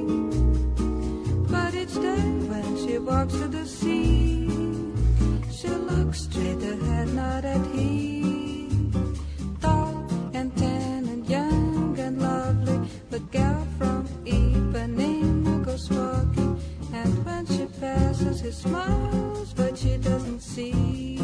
But each day when she walks to the sea, she looks straight ahead, not at him. Tall and tan and young and lovely, the girl from Ipanema goes walking, and when she passes, he smiles, but she doesn't see.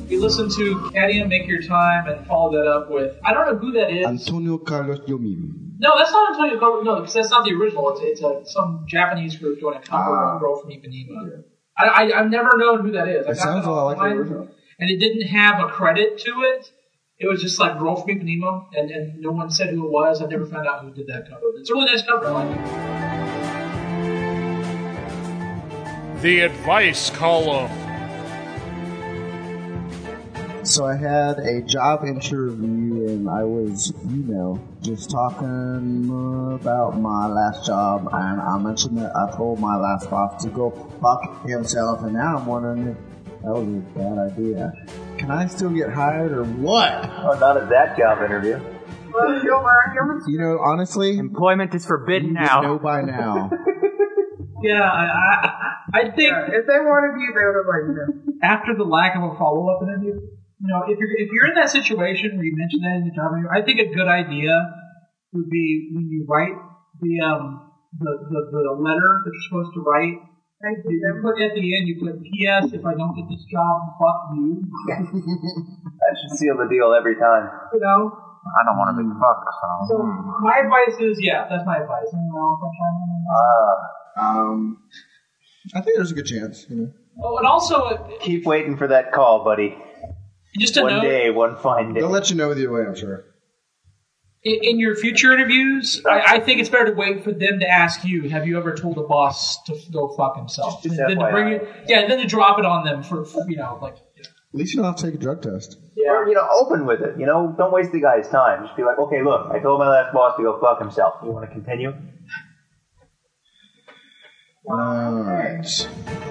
We listened to Caddy and Make Your Time and followed that up with, I don't know who that is. Antonio Carlos Jobim. No, that's not Antonio Carlos. No, because that's not the original. It's some Japanese group doing a cover of Girl from Ipanema. I've never known who that is. It sounds a lot like the original. And it didn't have a credit to it. It was just like Girl from Ipanema, and no one said who it was. I've never found out who did that cover. It's a really nice cover. I like it. The advice column. So I had a job interview and I was, just talking about my last job, and I mentioned that I told my last boss to go fuck himself, and now I'm wondering if that was a bad idea. Can I still get hired or what? Oh, not at that job interview. Honestly, employment is forbidden now. You know by now. Yeah, I think if they wanted you, they would have let you know. After the lack of a follow-up interview, if you're in that situation where you mention that in the job interview, I think a good idea would be when you write the letter that you're supposed to write. You put at the end, you put P.S. If I don't get this job, fuck you. That should seal the deal every time. I don't want to be fucked. So my advice is, that's my advice. I think there's a good chance. Oh, and also keep waiting for that call, buddy. Just one day, one fine day. They'll let you know either way, I'm sure. In your future interviews, I think it's better to wait for them to ask you, have you ever told a boss to go fuck himself? Just then to bring it, then to drop it on them for At least you don't have to take a drug test. Yeah. Or, open with it. Don't waste the guy's time. Just be like, okay, look, I told my last boss to go fuck himself. You want to continue? Alright.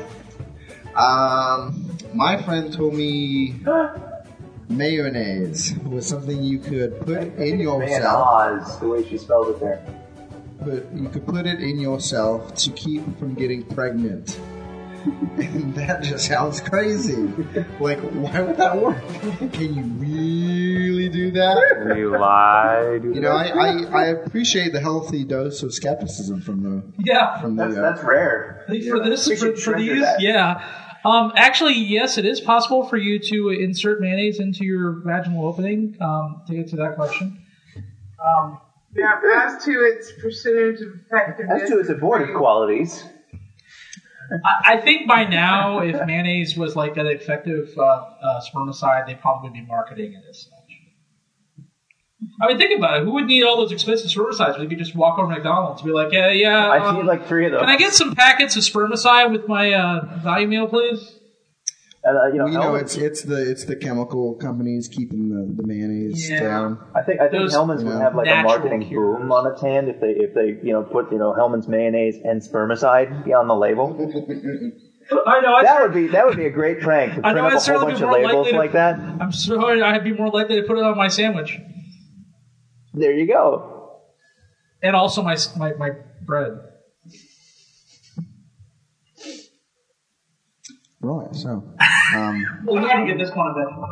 My friend told me mayonnaise was something you could put in yourself. Mayonnaise, the way she spelled it there. But you could put it in yourself to keep from getting pregnant. And that just sounds crazy. Like, why would that work? Can you really do that? You lie. I appreciate the healthy dose of skepticism from the. Yeah, that's rare. For these, yeah. Actually, yes, it is possible for you to insert mayonnaise into your vaginal opening. To get to that question. As to its percentage of effectiveness. As to its abortive qualities. I think by now, if mayonnaise was like an effective spermicide, they'd probably be marketing it as such. I mean, think about it. Who would need all those expensive spermicides when you could just walk over to McDonald's and be like, I need like 3 of those. Can I get some packets of spermicide with my value meal, please? It's the chemical companies keeping the mayonnaise down. I think Hellman's would have like a marketing boom on its hand if they put Hellman's mayonnaise and spermicide on the label. I know that would be a great prank to print up a whole bunch of labels like that. I'm sorry, I'd be more likely to put it on my sandwich. There you go. And also my bread. Right, so. We need to get this one eventually.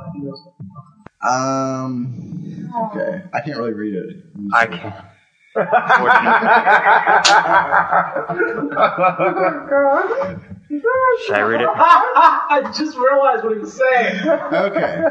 Okay. I can't really read it. I can't. Should I read it? I just realized what he was saying. Okay.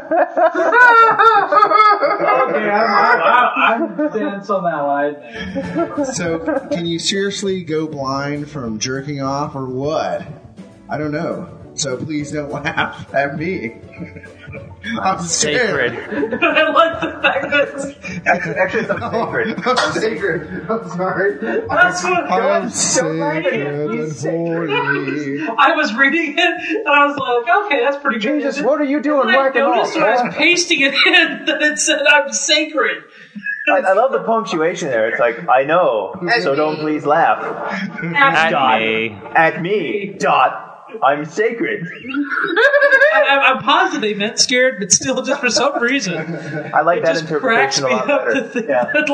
I'm dense on that line. So, can you seriously go blind from jerking off or what? I don't know. So please don't laugh at me. I'm sacred. I like the fact that actually it's sacred. I'm sacred. I'm sorry. That's what I'm sacred and holy. I was reading it and I was like, okay, that's pretty good. Jesus, what are you doing? I noticed when I was pasting it in that it said I'm sacred. I love the punctuation there. It's like, I know, so don't please laugh. At me. I'm sacred. I'm positive they meant scared, but still, just for some reason, I like that interpretation a lot better. To think that,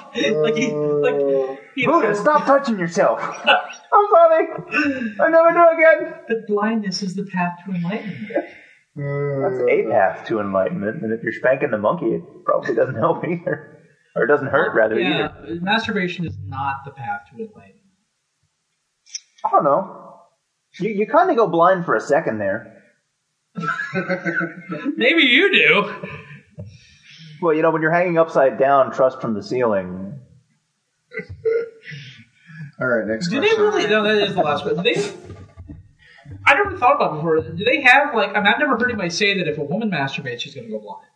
Buddha, stop touching yourself. I'm sorry. I'll never do it again. But blindness is the path to enlightenment. That's a path to enlightenment, and if you're spanking the monkey, it probably doesn't help either, or it doesn't hurt either. Masturbation is not the path to enlightenment. I don't know. You kind of go blind for a second there. Maybe you do. Well, when you're hanging upside down, trust from the ceiling. All right, next Do question. they really? No, that is the last one. Do they? I never thought about it before. Do they have I've never heard anybody say that if a woman masturbates, she's going to go blind.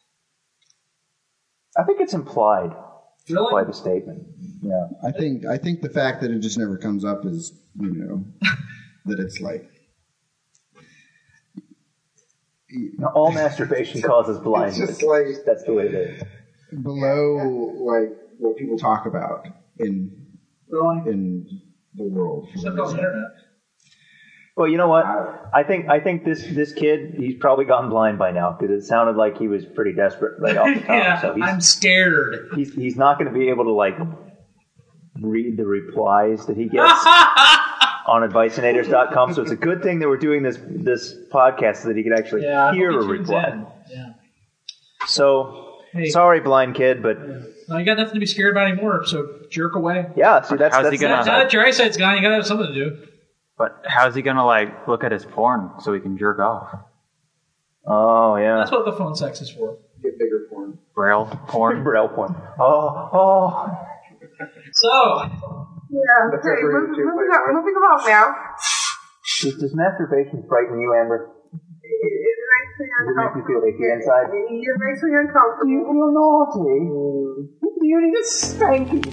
I think it's implied. Really? Implied the statement. Yeah. I think the fact that it just never comes up is, that it's like... All masturbation causes blindness. It's just like... That's the way it is. Below, what people talk about in the world. Except on the internet. Well, you know what? I think this kid, he's probably gone blind by now because it sounded like he was pretty desperate right off the top. Yeah, so I'm scared. He's not going to be able to read the replies that he gets on advicinators.com. So it's a good thing that we're doing this podcast so that he could actually hear a reply. Yeah. So sorry, blind kid, but no, you got nothing to be scared about anymore. So jerk away. Yeah. See, that's How's he gonna? Now that your eyesight's gone, you got to have something to do. But how's he gonna look at his porn so he can jerk off? Oh yeah. That's what the phone sex is for. Get bigger porn. Braille porn. Braille porn. Oh. So. Yeah. Okay. Moving along now. Does masturbation frighten you, Amber? Does it make you feel icky inside? It makes me uncomfortable. You're naughty. You need a spanking.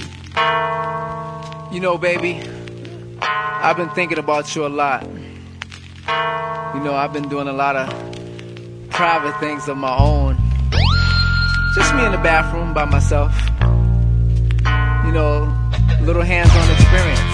Baby, I've been thinking about you a lot. I've been doing a lot of private things of my own. Just me in the bathroom by myself. Little hands-on experience.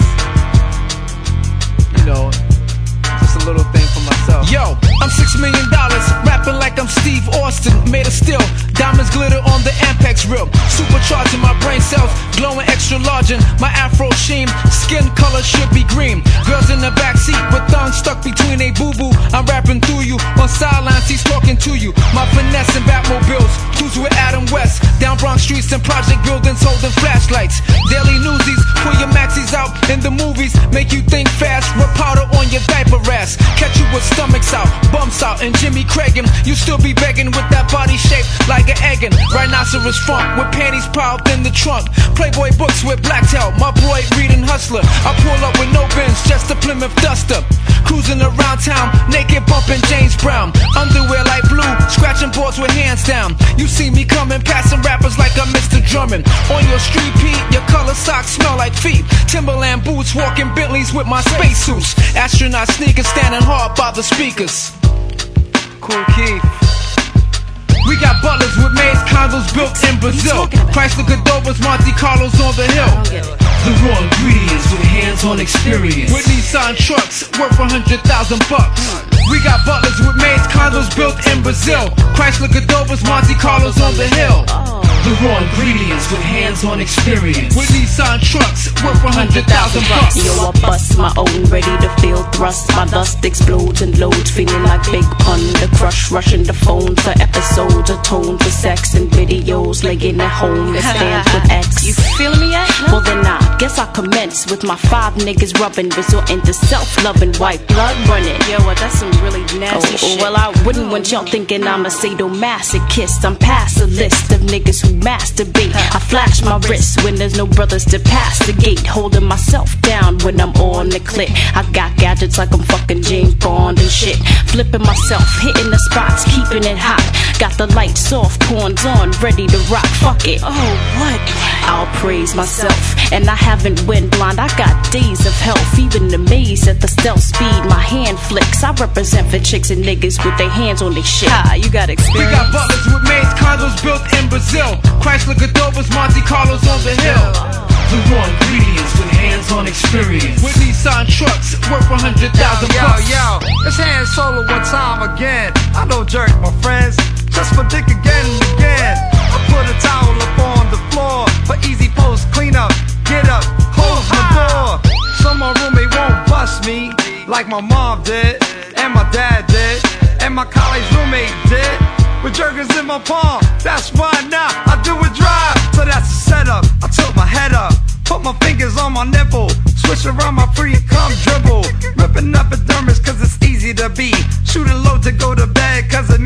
Just a little thing for myself. Yo, I'm $6 million, rapping like I'm Steve Austin, made of steel. Diamonds glitter on the Ampex rim, supercharging my brain cells, glowing extra large in my afro sheen. Skin color should be green. Girls in the backseat with tongues stuck between a boo-boo. I'm rapping through you, on sidelines he's talking to you. My finesse and Batmobiles, who's with Adam West? Down Bronx streets and project buildings holding flashlights. Daily newsies, pull your maxis out in the movies, make you think fast, rub powder on your diaper ass. Catch you with stomachs out, bumps out, and Jimmy Craigin. You still be begging with that body shape like an eggin'. Rhinoceros front with panties piled in the trunk. Playboy books with black tail, my boy reading Hustler. I pull up with no bins, just a Plymouth Duster. Cruising around town, naked bumping James Brown. Underwear like blue, scratching boards with hands down. You see me coming, passing rappers like I'm Mr. Drummond. On your street, Pete, your color socks smell like feet. Timberland boots, walking Bentleys with my spacesuits. Astronaut sneakers, standing hard by the speakers. Cool Keith. We got butlers with maids, condos built in Brazil. Chrysler Godovas, Monte Carlos on the hill. The raw ingredients with hands-on experience. With Nissan trucks worth $100,000. We got butlers with maids, condos built in Brazil. Chrysler Godovas, Monte Carlos on the hill. The raw ingredients with hands-on experience. With Nissan trucks worth $100,000. Yo, I bust my own, ready to feel thrust. My dust explodes and loads, feeling like Big Pun. The crush, rushing the phone for episodes, atone for sex and videos, laying at home. It stands with X. You feeling me yet? Well then I guess I commence with my 5 niggas rubbing, resorting to self-loving, white blood running. Yo, that's some really nasty shit. Well, I wouldn't want y'all thinking I'm a sadomasochist. I'm past the list of niggas who masturbate. I flash my wrist when there's no brothers to pass the gate, holding myself down when I'm on the clip. I got gadgets like I'm fucking James Bond and shit, flipping myself, hitting the spots, keeping it hot. Got the lights off, corns on, ready to rock. Fuck it. Oh, what? I'll praise myself, and I haven't went blind. I got days of health, even amazed at the stealth speed my hand flicks. I represent for chicks and niggas with their hands on their shit. You got experience. We got butlers with maids, condos built in Brazil. Chrysler Godovas, Monte Carlos on the hill. The raw ingredients with hands-on experience. With Nissan trucks worth $100,000. Yo, it's hand solo one time again. I don't jerk my friends, just for dick again and again. I put a towel up on the floor for easy post cleanup. Get up, close my door, so my roommate won't bust me like my mom did, and my dad did, and my college roommate did. With jerkers in my palm, that's why now I do it dry. So that's the setup, I tilt my head up, put my fingers on my nipple, switch around my free cum dribble, ripping up epidermis cause it's easy to be, shooting low to go to bed cause it makes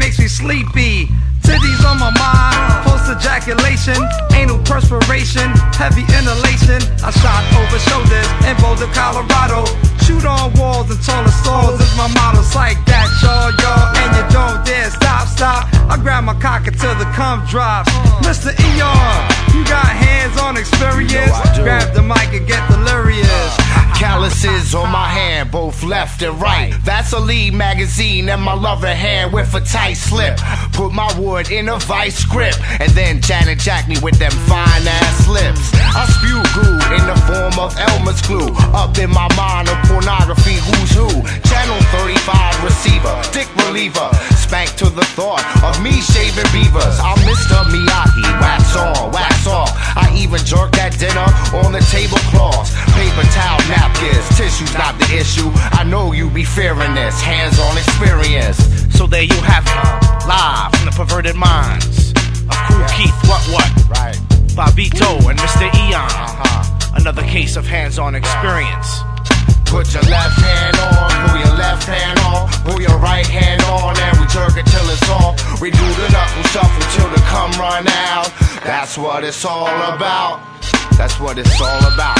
sleepy. Titties on my mind, post ejaculation, anal perspiration, heavy inhalation. I shot over shoulders in Boulder, Colorado. Shoot on walls and taller stalls is my motto. Like that, y'all, and you don't dare stop. I grab my cock until the cum drops. Mr. ER, you got hands-on experience. Grab the mic and get delirious. Calluses on my hand, both left and right. Vaseline magazine and my loving hand with a tight slip. Put my wood in a vice grip, and then Janet Jack me with them fine ass lips. I spew goo in the form of Elmer's glue. Up in my mind of pornography, who's who? Channel 35 receiver, dick reliever. Spank to the thought of me shaving beavers. I'm Mr. Miyagi, wax on, wax off. I even jerk that dinner on the tablecloths. Paper towel, napkins, tissues not the issue. I know you be fearing this, hands-on experience. So there you have it, live from the perverted minds of Cool Keith, what? Right. Bobito and Mr. Eon. Another case of hands-on experience. Put your left hand on, pull your left hand on, pull your right hand on, and we jerk it till it's off. We do the knuckle shuffle till the cum run out. That's what it's all about. That's what it's all about.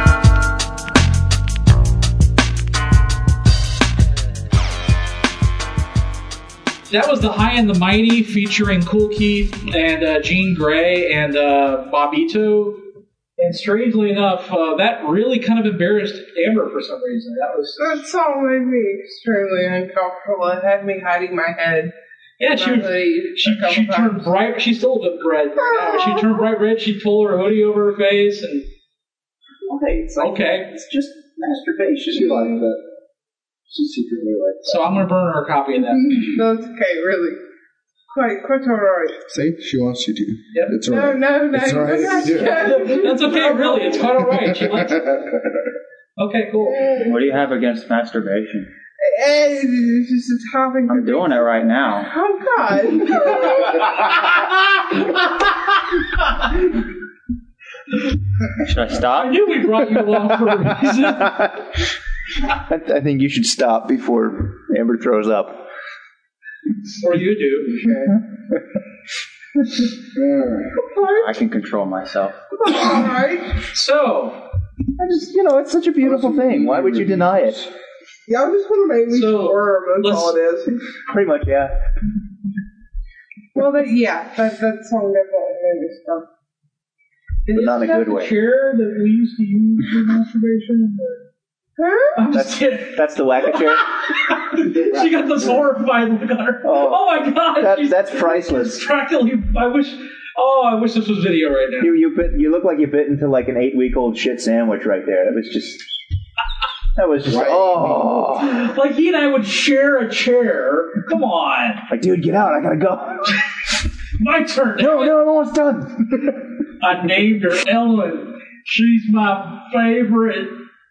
That was the High and the Mighty featuring Cool Keith and Jean Grey and Bobito. And strangely enough, that really kind of embarrassed Amber for some reason. That song made me extremely uncomfortable. It had me hiding my head. Yeah, she turned bright. She's still a bit red right now. She turned bright red. She pulled her hoodie over her face and. It's just masturbation. She liked that. She secretly liked that. So I'm gonna burn her a copy of that. No, it's okay, really. Quite alright. See, she wants you to. Yep. It's alright. No, it's alright. That's okay, really. It's quite alright. She likes it. Okay, cool. What do you have against masturbation? It's just a topic. I'm doing it right now. Oh, God. Should I stop? I knew we brought you along for a reason. I think you should stop before Amber throws up. Or you do. I can control myself. Alright. So, I just, it's such a beautiful thing. Why would you deny it? Y'all just want to make me squirm. That's all it is. Pretty much, yeah. Well, that song definitely made me squirm. But not in a good way. The chair that we used to use for masturbation? Huh? That's the whacker chair? She got this horrified look on her. Oh my God. That's priceless. I wish this was video right now. You look like you bit into like an 8-week-old shit sandwich right there. That was just oh. Like he and I would share a chair. Come on. Like, dude, get out. I gotta go. My turn. No, I'm almost done. I named her Ellen. She's my favorite.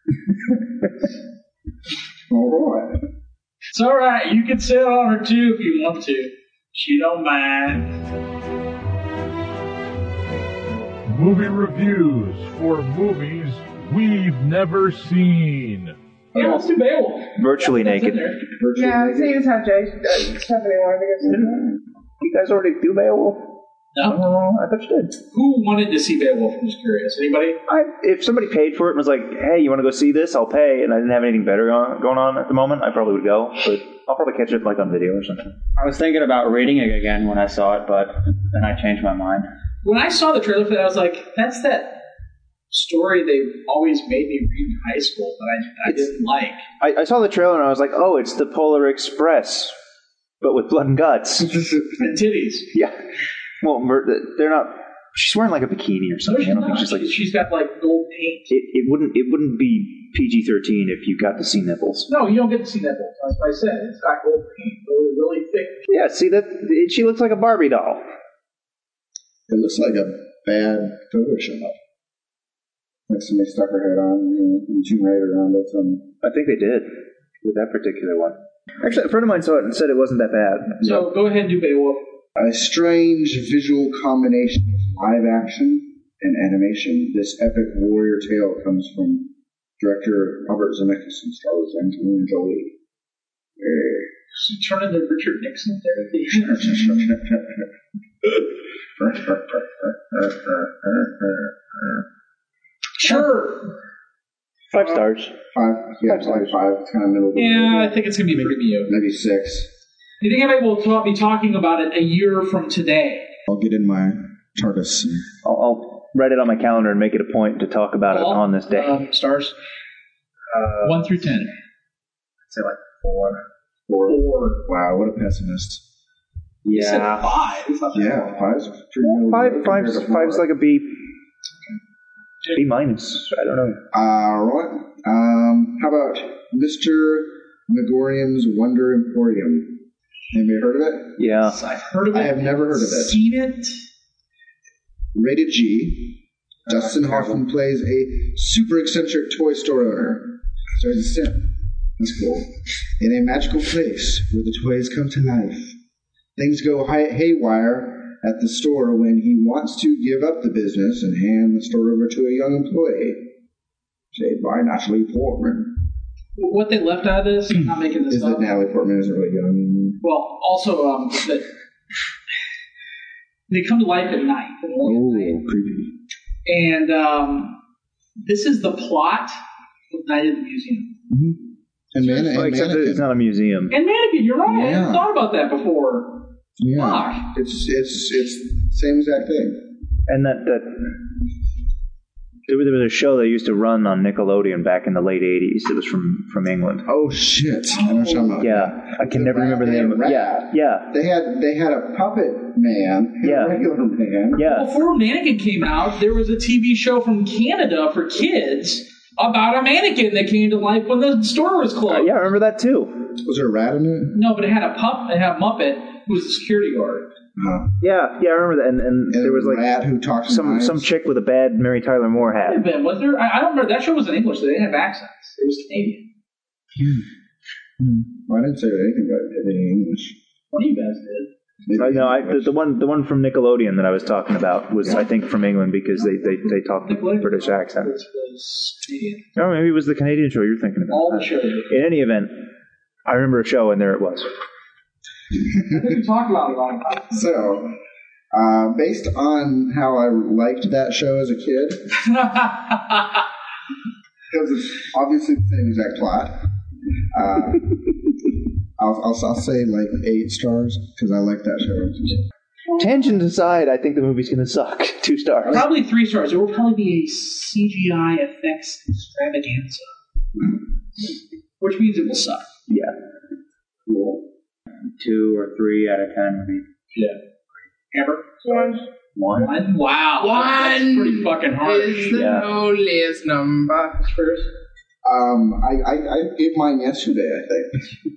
Alright. It's alright. You can sit on her too if you want to. She don't mind. Movie reviews for movies we've never seen. Yeah, let's do Beowulf. Virtually naked. Yeah, I think it's how Stephanie wanted to go see that. You guys already do Beowulf? No. I thought you did. Who wanted to see Beowulf? I'm just curious. Anybody? If somebody paid for it and was like, hey, you want to go see this? I'll pay. And I didn't have anything better going on at the moment, I probably would go. But I'll probably catch it like on video or something. I was thinking about reading it again when I saw it, but then I changed my mind. When I saw the trailer for that, I was like, that's that story they always made me read in high school that I didn't like. I saw the trailer and I was like, oh, it's the Polar Express, but with blood and guts. And titties. Yeah. Well, they're not. She's wearing like a bikini or something. I don't think she's like. She's got like gold paint. It wouldn't be PG-13 if you got to see nipples. No, you don't get to see nipples. That's what I said. It's got gold paint, really thick. Yeah, see that? She looks like a Barbie doll. It looks like a bad Photoshop. Like somebody stuck her head on and Tomb Raider on it. I think they did with that particular one. Actually, a friend of mine saw it and said it wasn't that bad. So go ahead and do Beowulf. A strange visual combination of live action and animation. This epic warrior tale comes from director Robert Zemeckis and stars Angelina Jolie. So turn into Richard Nixon therapy. Sure. 5 stars. 5. Yeah, it's like 5. It's kind of middle of the road. Yeah, I think it's going to be mediocre. Maybe 6. You think anybody will be talking about it a year from today? I'll get in my TARDIS. I'll write it on my calendar and make it a point to talk about it on this day. Stars? 1 through 10. I'd say like 4. 4. Wow, what a pessimist. You said 5. It's not Yeah, 5's pretty middle. Five's like a B. B minus. I don't know. Right. How about Mr. Megorium's Wonder Emporium? Anybody heard of it? Yeah. I've heard of it. I have never heard of it. Seen it. Rated G. Dustin Hoffman plays a super eccentric toy store owner. So he's a simp. That's cool. In a magical place where the toys come to life. Things go haywire at the store when he wants to give up the business and hand the store over to a young employee, played by Natalie Portman. What they left out of this, I'm not making this Is up. that Natalie Portman is really young? Well, also, that they come to life at night. Creepy. And this is the plot of Night at the Museum. And Except that it's not a museum. And Mannequin, you're right. I Yeah. hadn't thought about that before. Yeah, Fuck. it's same exact thing. And that there was a show they used to run on Nickelodeon back in the late 80s. It was from England. Oh shit! I know what you're talking about. Yeah, I can never remember the name of it. Yeah. They had a puppet man, and a regular man. Yeah. Before Mannequin came out, there was a TV show from Canada for kids about a mannequin that came to life when the store was closed. Yeah, I remember that too. Was there a rat in it? No, but it had a Muppet who was the security guard. Yeah, I remember that. And there was like rat who talked some chick with a bad Mary Tyler Moore hat. Was there? I don't remember. That show was in English. They didn't have accents. It was Canadian. Well, I didn't say anything about it in English. One of you guys did. The one from Nickelodeon that I was talking about was I think from England because they talked the British accent. No, maybe it was the Canadian show you're thinking about. All the shows. In any event, I remember a show and there it was. I think we talked about it a lot. So, based on how I liked that show as a kid, because it's obviously the same exact plot. I'll say like 8 stars because I like that show. Tangent aside, I think the movie's going to suck. 2 stars. Probably 3 stars. It will probably be a CGI effects extravaganza, which means it will suck. Yeah. Cool. 2 or 3 out of 10 would be. Yeah. Amber? 1. Wow. 1 That's pretty fucking hard. is the lowliest number. First. I gave mine yesterday, I think.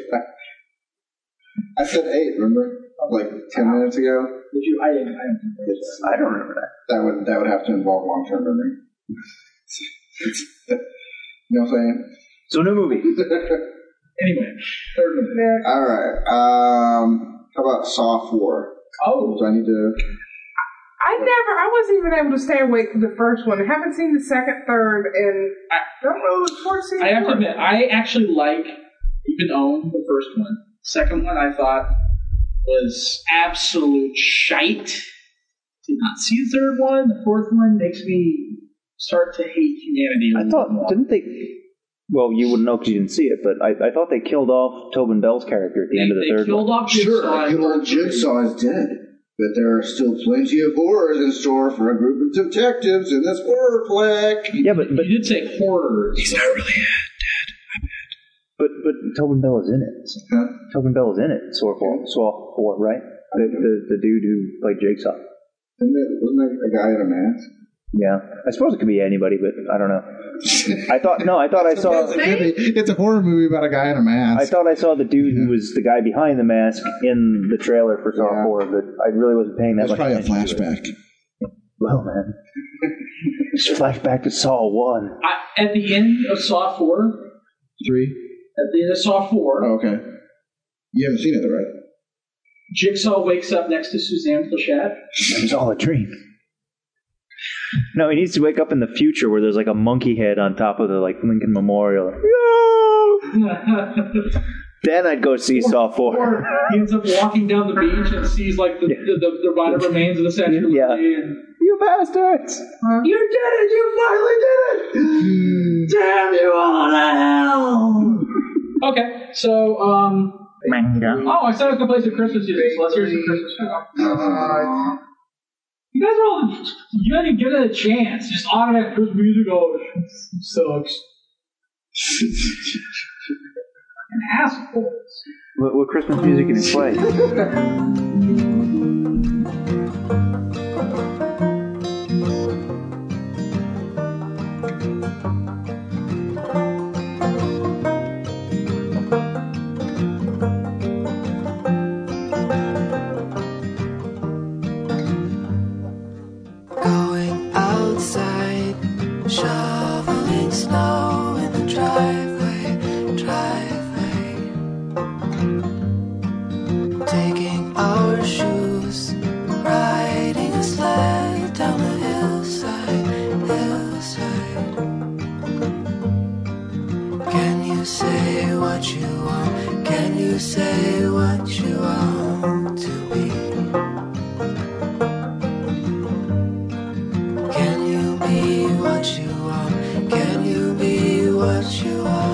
I said 8, remember? Like 10 minutes ago? Did you? I didn't. I don't remember that. That would have to involve long-term memory. You know what I'm saying? So, new movie. Anyway, third movie. All right. How about Saw 4? Oh. Do I need to... I wasn't even able to stay awake for the first one. I haven't seen the second, third, and I don't know the fourth scene. I have to admit, I actually even own the first one. Second one I thought was absolute shite. Did not see the third one. The fourth one makes me start to hate humanity. I thought, didn't they... Well, you wouldn't know because you didn't see it, but I thought they killed off Tobin Bell's character at the end of the third one. They killed off Jigsaw. Sure, good old Jigsaw is dead. But there are still plenty of horrors in store for a group of detectives in this horror flick. Yeah, but you did say horror. He's not really dead. But Tobin Bell is in it. Huh? Tobin Bell is in it. Saw 4, right? The dude who played Jigsaw. Wasn't that a guy in a mask? Yeah, I suppose it could be anybody, but I don't know. I thought I saw. It's a horror movie about a guy in a mask. I thought I saw the dude who was the guy behind the mask in the trailer for Saw 4, but I really wasn't paying that much attention. That's probably a flashback. Well, man, just flashback to Saw 1. At the end of Saw 4. 3. At the end of Saw 4. Oh, okay. You haven't seen it, though, right? Jigsaw wakes up next to Suzanne Plachette. It was all a dream. No, he needs to wake up in the future where there's like a monkey head on top of the Lincoln Memorial. Then I'd go see Saw 4. Or he ends up walking down the beach and sees like the vital remains of the Statue of Liberty. And, you bastards! You did it! You finally did it! Damn you all to hell! Okay, so manga. Oh, I said I was gonna play some Christmas music. So let's hear some Christmas music. You guys are all. You didn't give it a chance. Just automatic Christmas music. Oh, sucks. Fucking assholes. What Christmas music can you play? Going outside, shoveling snow in the driveway. Taking our shoes, riding a sled down the hillside. Can you say what you want? Can you say what you want to be? Can you be what you want? Can you be what you want?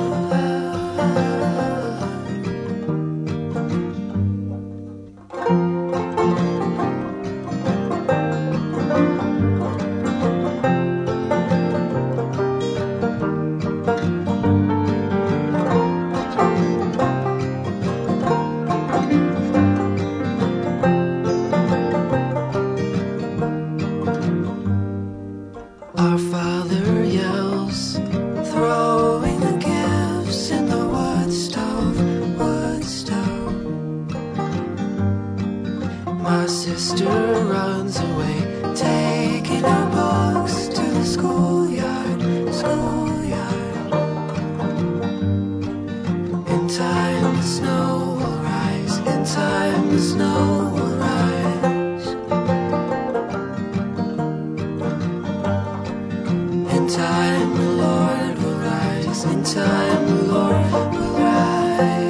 Our Father yells, throwing the gifts in the wood stove. My sister runs away, taking our books to the schoolyard. In time the snow will rise, in time the snow will rise. In time the Lord will rise, in time the Lord will rise.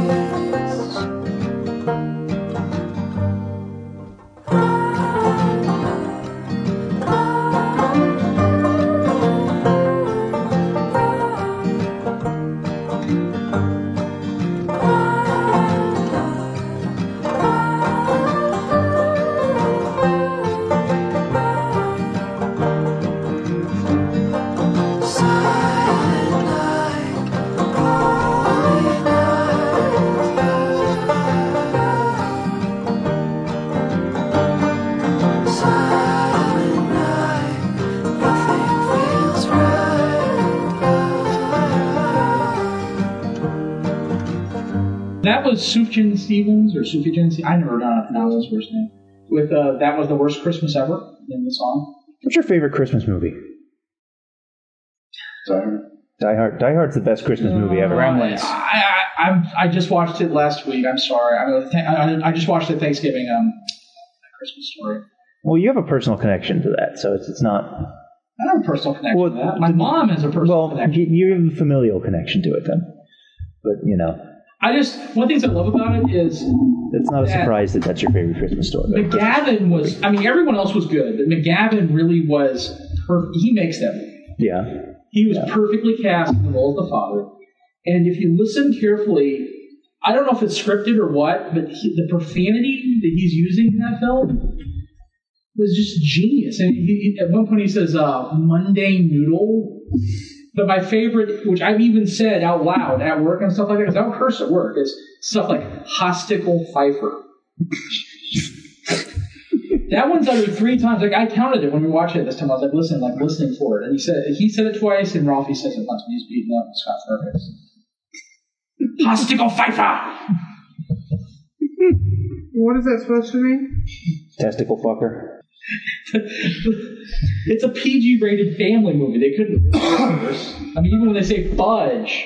That was Sufjan Stevens, or Sufjan Stevens. I never know how to pronounce his first name. With That Was the Worst Christmas Ever in the song. What's your favorite Christmas movie? Die Hard. Die Hard's the best Christmas movie ever. Gremlins. I just watched it last week. I'm sorry. I just watched it Thanksgiving. Christmas Story. Well, you have a personal connection to that, so it's not. I have a personal connection to that. My mom has a personal connection. You have a familial connection to it then. But, you know. One thing I love about it is. It's not a surprise that that's your favorite Christmas story. McGavin was. I mean, everyone else was good, but McGavin really was. He makes them. Yeah. He was perfectly cast in the role of the father. And if you listen carefully, I don't know if it's scripted or what, but the profanity that he's using in that film was just genius. And at one point he says, mundane noodle. But my favorite, which I've even said out loud at work and stuff like that, because I don't curse at work, is stuff like Hosticle Pfeiffer. That one's uttered 3 times. Like I counted it when we watched it this time. I was listening for it. And he said it twice, and Ralphie says it once when he's beating up Scott Farkas. Hosticle Pfeiffer! What is that supposed to mean? Testicle fucker. It's a PG-rated family movie. They couldn't worse. I mean, even when they say fudge,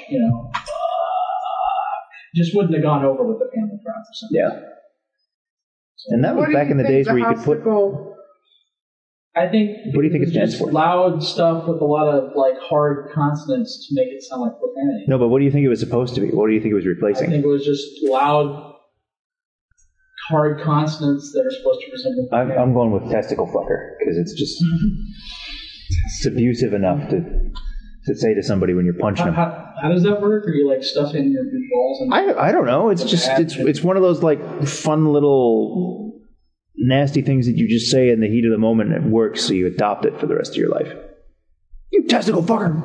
just wouldn't have gone over with the family crowd or something. Yeah. And that was back in the days where you could put. I think. What do you think it stands for? Loud stuff with a lot of like hard consonants to make it sound like profanity. No, but what do you think it was supposed to be? What do you think it was I replacing? think it was just loud, hard consonants that are supposed to resemble profanity. I'm going with testicle fucker because it's just it's abusive enough to say to somebody when you're punching them. How does that work? Are you like stuffing your balls? I don't know. It's just it's one of those like fun little nasty things that you just say in the heat of the moment and it works, so you adopt it for the rest of your life. You testicle fucker.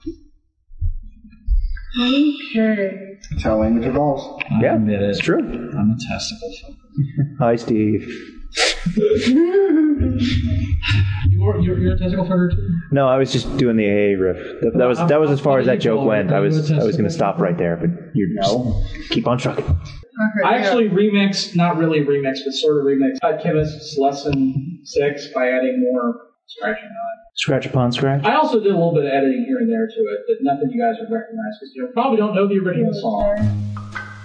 Okay. That's how language evolves. Yeah, it's true. I'm a testicle fucker. Hi, Steve. You're a testicle fucker too? No, I was just doing the AA riff. That was as far as that joke went. I was going to stop right there, but you just keep on trucking. Okay, I actually remixed, not really remixed, but sort of remixed Chemist's Lesson 6 by adding more scratching on it. Scratch upon scratch? I also did a little bit of editing here and there to it, but nothing you guys would recognize because you probably don't know the original song.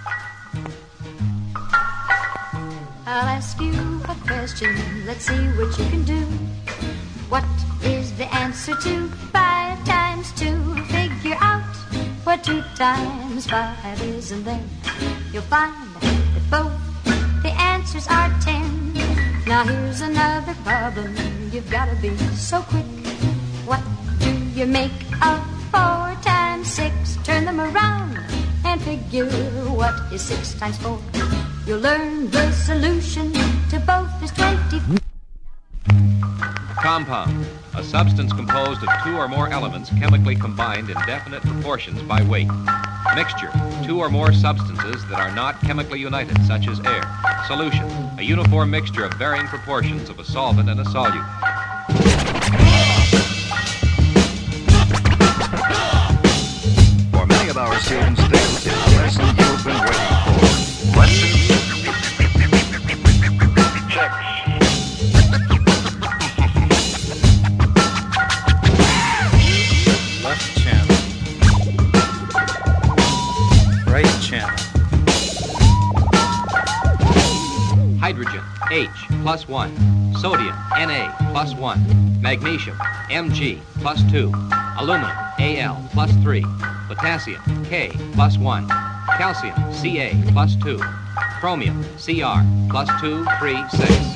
I'll ask you a question, let's see what you can do. What is the answer to 5 times 2? Figure out what 2 times 5 is, and then you'll find that both the answers are 10. Now here's another problem, you've got to be so quick. What do you make of 4 times 6? Turn them around and figure what is 6 times 4. You'll learn the solution to both is 20. Compound, a substance composed of 2 or more elements chemically combined in definite proportions by weight. Mixture, 2 or more substances that are not chemically united, such as air. Solution, a uniform mixture of varying proportions of a solvent and a solute. For many of our students, this is the lesson you've been waiting for. Lesson 6. Left channel. Right channel. Hydrogen, H plus 1. Sodium, Na plus 1. Magnesium, Mg plus 2. Aluminum, Al plus 3. Potassium, K plus 1. Calcium, Ca plus 2. Chromium, Cr plus 2, 3, 6.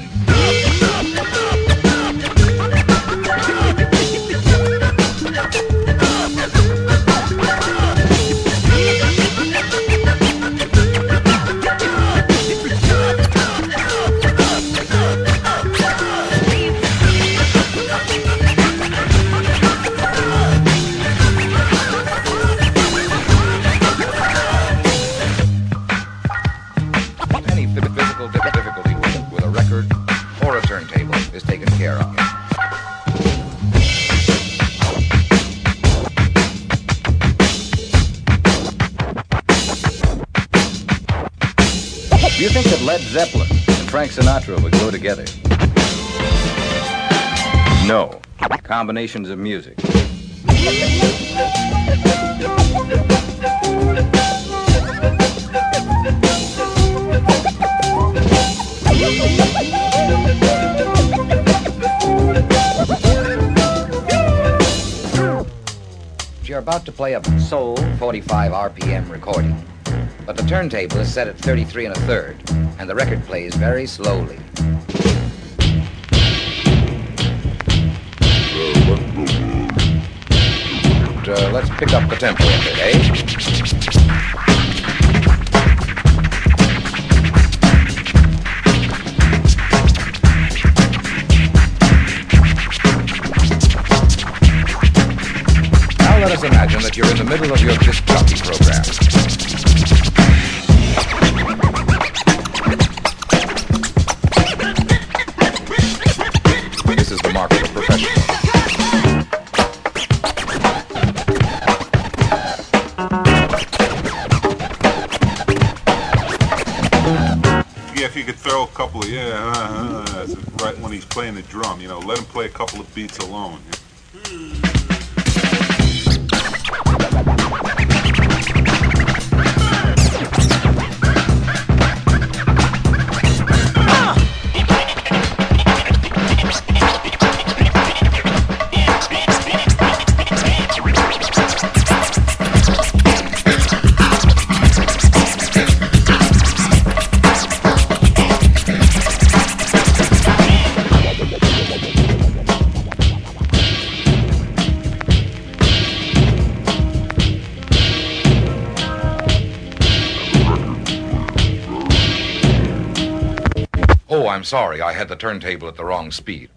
Do you think that Led Zeppelin and Frank Sinatra would go together? No. Combinations of music. You're about to play a soul 45 RPM recording, but the turntable is set at 33 1/3, and the record plays very slowly. Let's pick up the tempo a bit, eh? Let us imagine that you're in the middle of your disc jockey program. This is the mark of a professional. Yeah, if you could throw a couple of, right when he's playing the drum, let him play a couple of beats alone. Oh, I'm sorry. I had the turntable at the wrong speed.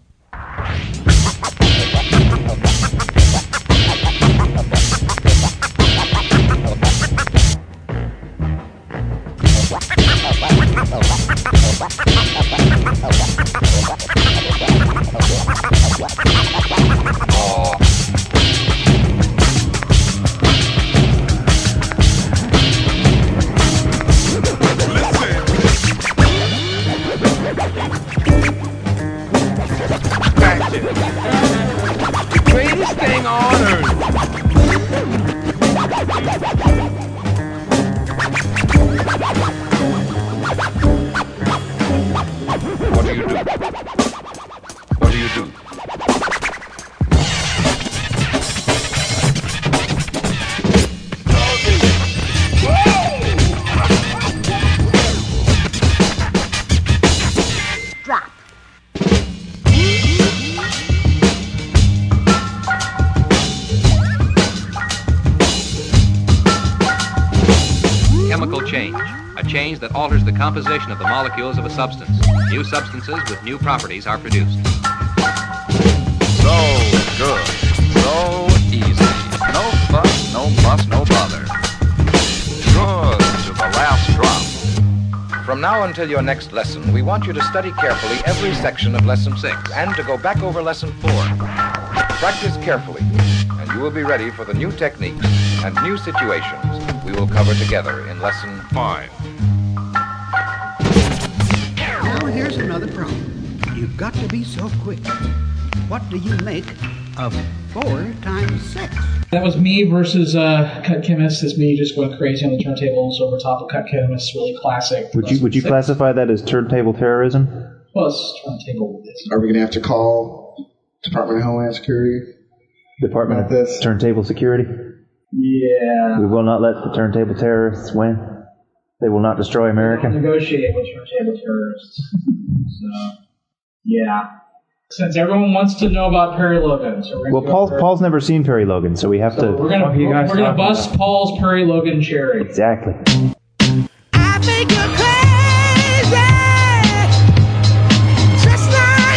The greatest thing on earth. What do you do? What do you do? Drop. Chemical change. A change that alters the composition of the molecules of a substance. New substances with new properties are produced. So good. So easy. No fuss, no muss, no bother. Good to the last drop. From now until your next lesson, we want you to study carefully every section of Lesson 6 and to go back over Lesson 4. Practice carefully, and you will be ready for the new techniques and new situations we will cover together in Lesson 5. Now here's another problem. You've got to be so quick. What do you make of 4 times 6? That was me versus Cut Chemist. It's me just going crazy on the turntables over top of Cut Chemist. Really classic. Would you classify that as turntable terrorism? Well, it's turntable. Are we going to have to call Department of Homeland Security? Department of this? Turntable Security? Yeah. We will not let the turntable terrorists win. They will not destroy America. Negotiate with turntable terrorists. So, yeah. Since everyone wants to know about Perry Logan, so we're Paul's never seen Perry Logan, so we have to. We're gonna bust Paul's Perry Logan cherry. Exactly. I think you're crazy, just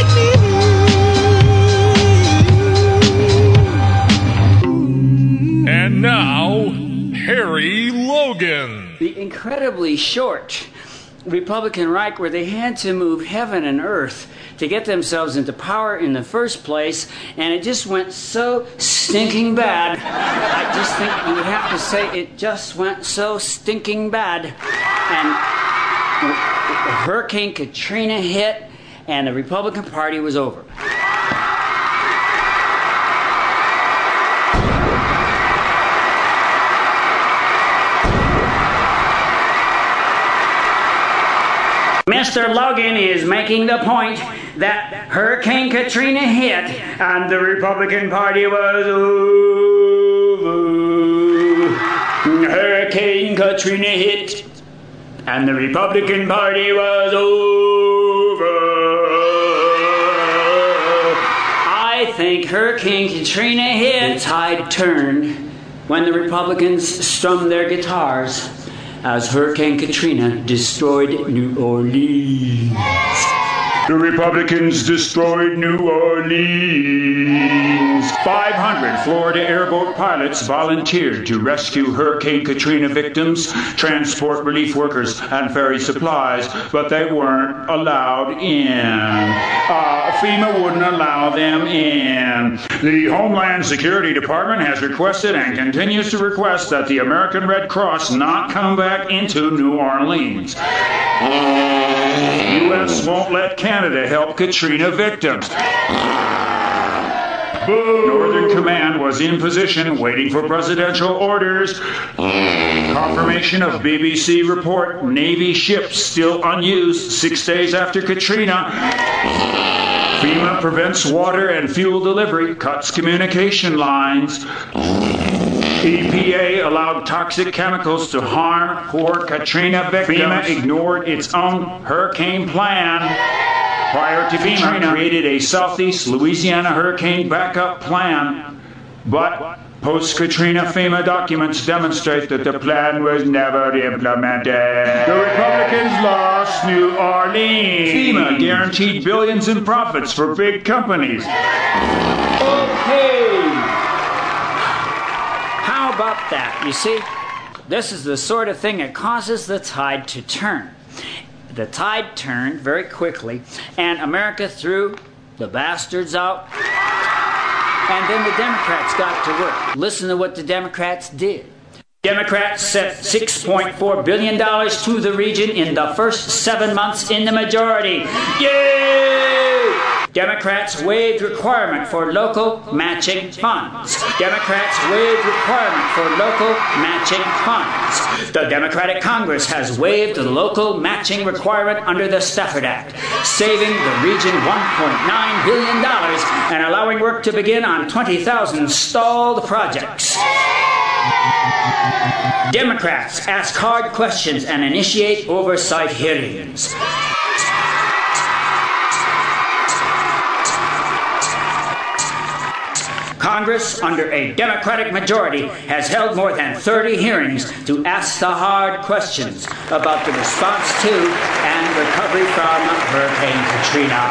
like me. And now, Perry Logan. The incredibly short Republican Reich, where they had to move heaven and earth to get themselves into power in the first place, and it just went so stinking bad. I just think you would have to say it just went so stinking bad. And Hurricane Katrina hit, and the Republican Party was over. Mr. Logan is making the point that Hurricane Katrina hit and the Republican Party was over. Hurricane Katrina hit and the Republican Party was over. I think Hurricane Katrina hit. The tide turned when the Republicans strummed their guitars as Hurricane Katrina destroyed New Orleans. The Republicans destroyed New Orleans. 500 Florida airboat pilots volunteered to rescue Hurricane Katrina victims, transport relief workers, and ferry supplies, but they weren't allowed in. FEMA wouldn't allow them in. The Homeland Security Department has requested and continues to request that the American Red Cross not come back into New Orleans. U.S. won't let Canada help Katrina victims. Northern Command was in position waiting for presidential orders. Confirmation of BBC report, Navy ships still unused 6 days after Katrina. FEMA prevents water and fuel delivery, cuts communication lines. EPA allowed toxic chemicals to harm poor Katrina victims. FEMA ignored its own hurricane plan. Prior to Katrina, created a Southeast Louisiana hurricane backup plan. But Post-Katrina FEMA documents demonstrate that the plan was never implemented. The Republicans lost New Orleans. FEMA guaranteed billions in profits for big companies. Okay. How about that? You see, this is the sort of thing that causes the tide to turn. The tide turned very quickly, and America threw the bastards out. And then the Democrats got to work. Listen to what the Democrats did. Democrats sent $6.4 billion to the region in the first 7 months in the majority. Yay! Democrats waived requirement for local matching funds. Democrats waived requirement for local matching funds. The Democratic Congress has waived the local matching requirement under the Stafford Act, saving the region $1.9 billion and allowing work to begin on 20,000 stalled projects. Democrats ask hard questions and initiate oversight hearings. Congress, under a Democratic majority, has held more than 30 hearings to ask the hard questions about the response to and recovery from Hurricane Katrina.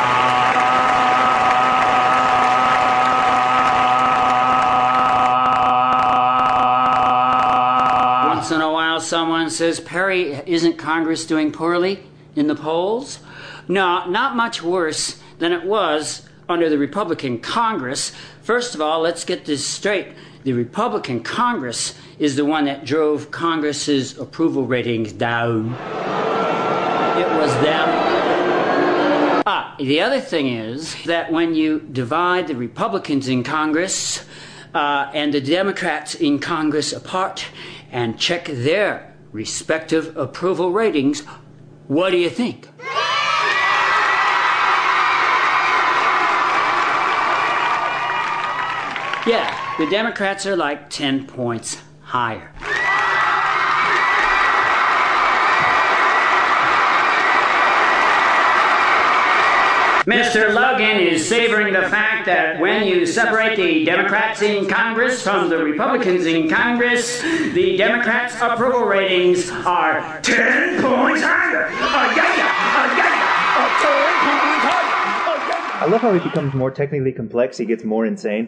Once in a while, someone says, Perry, isn't Congress doing poorly in the polls? No, not much worse than it was under the Republican Congress. First of all, let's get this straight. The Republican Congress is the one that drove Congress's approval ratings down. It was them. The other thing is that when you divide the Republicans in Congress and the Democrats in Congress apart and check their respective approval ratings, what do you think? Yeah, the Democrats are like 10 points higher. Mr. Logan is savoring the fact that when you separate the Democrats in Congress from the Republicans in Congress, the Democrats' approval ratings are 10 points higher. I love how he becomes more technically complex. He gets more insane.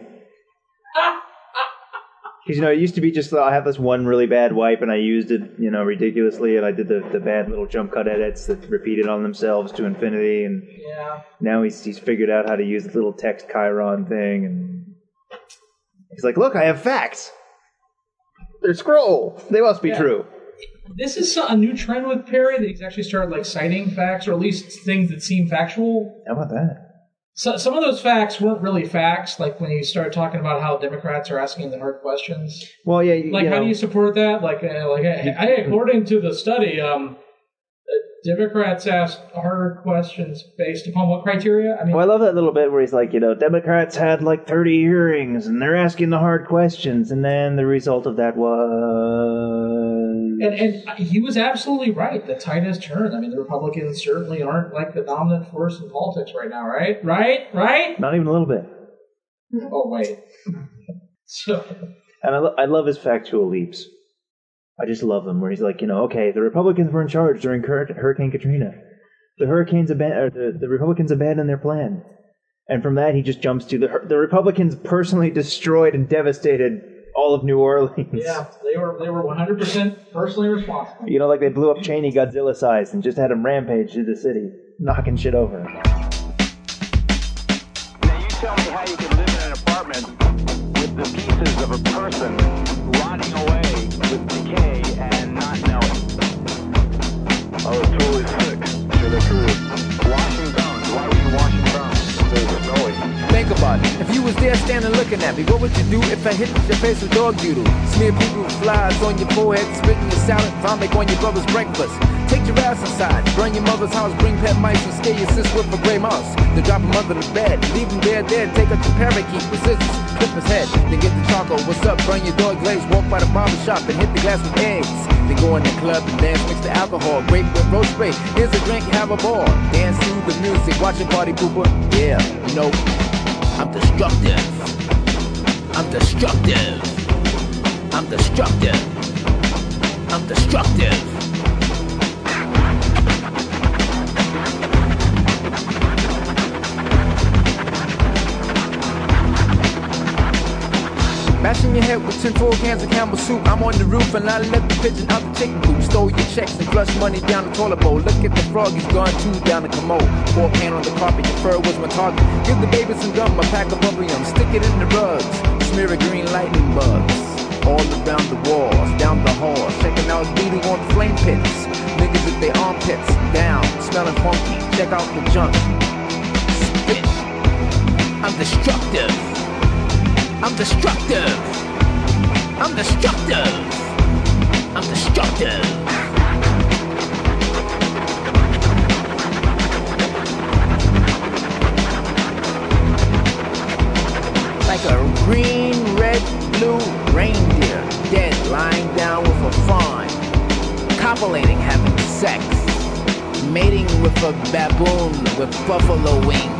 Because, it used to be just, I have this one really bad wipe, and I used it, ridiculously, and I did the bad little jump cut edits that repeated on themselves to infinity, and now he's figured out how to use the little text Chiron thing, and he's like, look, I have facts. They're scroll. They must be true. This is a new trend with Perry, that he's actually started, citing facts, or at least things that seem factual. How about that? So some of those facts weren't really facts, like when you start talking about how Democrats are asking the hard questions. Well, yeah. How do you support that? According to the study, Democrats asked harder questions based upon what criteria? I love that little bit where he's like, Democrats had 30 hearings, and they're asking the hard questions, and then the result of that was... And he was absolutely right. The tide has turned. The Republicans certainly aren't the dominant force in politics right now, right? Right? Not even a little bit. Oh, wait. And I love his factual leaps. I just love them, where he's like, okay, the Republicans were in charge during Hurricane Katrina. The Republicans abandoned their plan. And from that, he just jumps to the Republicans personally destroyed and devastated all of New Orleans. Yeah, they were 100% personally responsible. They blew up Cheney Godzilla size and just had him rampage through the city, knocking shit over. Now you tell me how you can live in an apartment with the pieces of a person rotting away with decay and not knowing. I was totally sick, to the truth. Washing bones. Why were you washing bones? It was snowy. Think about it. If you was there standing looking at me, what would you do if I hit your face with dog doodle? Smear poo-poo flies on your forehead, spitting your salad, vomit on your brother's breakfast. Take your ass inside, burn your mother's house, bring pet mice and scare your sis with a gray mouse. Then drop him under the bed, leave him there dead, take out your parakeet with scissors, clip his head, then get the charcoal. What's up? Burn your dog legs, walk by the barber shop and hit the glass with eggs. Then go in the club and dance, mix the alcohol, grape with rose spray. Here's a drink, have a ball. Dance to the music, watch a party pooper. Yeah, I'm destructive. I'm destructive. I'm destructive. I'm destructive. Mashing your head with 10 full cans of Campbell soup. I'm on the roof and I let the pigeon out the chicken coop. Stole your checks and flushed money down the toilet bowl. Look at the frog, he's gone too down the commode. Pour pan on the carpet, your fur was my target. Give the baby some gum, a pack of bubblegum. Stick it in the rugs, smear a green lightning bugs. All around the walls, down the hall. Checking out beating on flame pits. Niggas with their armpits down, smelling funky. Check out the junk. Spit. I'm destructive. I'm destructive. I'm destructive. I'm destructive. Like a green, red, blue reindeer, dead, lying down with a fawn. Copulating, having sex. Mating with a baboon with buffalo wings.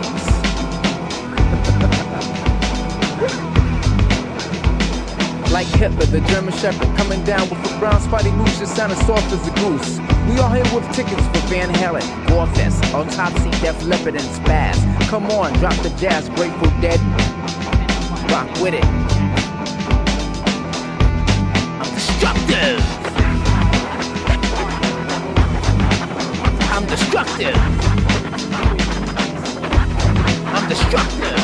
Like Hitler, the German Shepherd, coming down with a brown spotty moose that sounded soft as a goose. We all here with tickets for Van Halen, Gorefest, Autopsy, Def Leppard, and Spaz. Come on, drop the jazz, Grateful Dead. Rock with it. I'm destructive. I'm destructive. I'm destructive.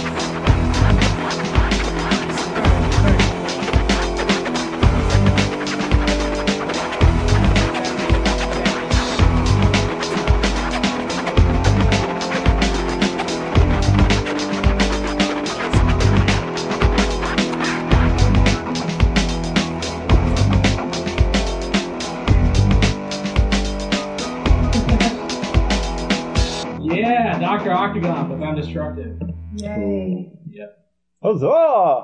Yeah, Dr. Octagon with Undestructive. Yay. Yep. Huzzah!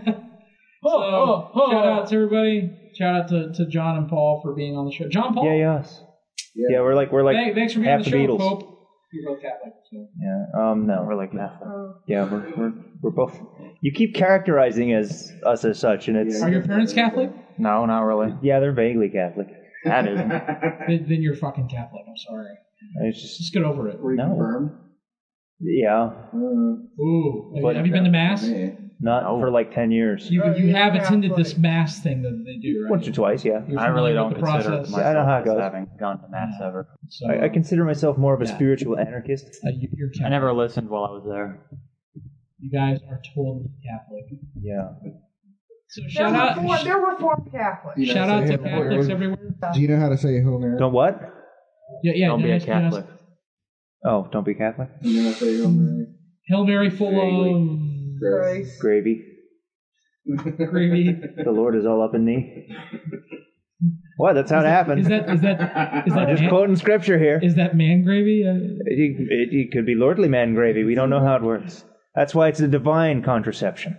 Shout out to everybody. Shout out to John and Paul for being on the show. John Paul. Yeah, yes. Yeah, we're like Thanks for being half on the the show, Beatles. Pope. You're both Catholic. So. Yeah. No, we're like Catholic. Yeah, we're both. You keep characterizing us as such, and it's. Are your parents Catholic? No, not really. Yeah, they're vaguely Catholic. That isn't. Then you're fucking Catholic. I'm sorry. It's just get over it. Were you confirmed? Yeah. Ooh. Have you been to Mass? Not for like 10 years. You have attended this Mass thing that they do, right? Once or twice, yeah. You're I really familiar don't with the consider process? myself I know how it as goes. having gone to Mass ever. So, I consider myself more of a spiritual anarchist. You're Catholic. I never listened while I was there. You guys are totally Catholic. Yeah. So shout out. They're Reformed Catholics. Shout out to Catholics everywhere. Do you know how to say Hail Mary? Don't what? Yeah. Don't be a yes, Catholic. Oh, don't be Catholic? Do you know how to say Hail Mary? Hail Mary full of Grace. Gravy. Gravy. The Lord is all up in thee. What? That's how it happened. Is that I'm just quoting scripture here. Is that man gravy? It could be lordly man gravy. We don't know how it works. That's why it's a divine contraception.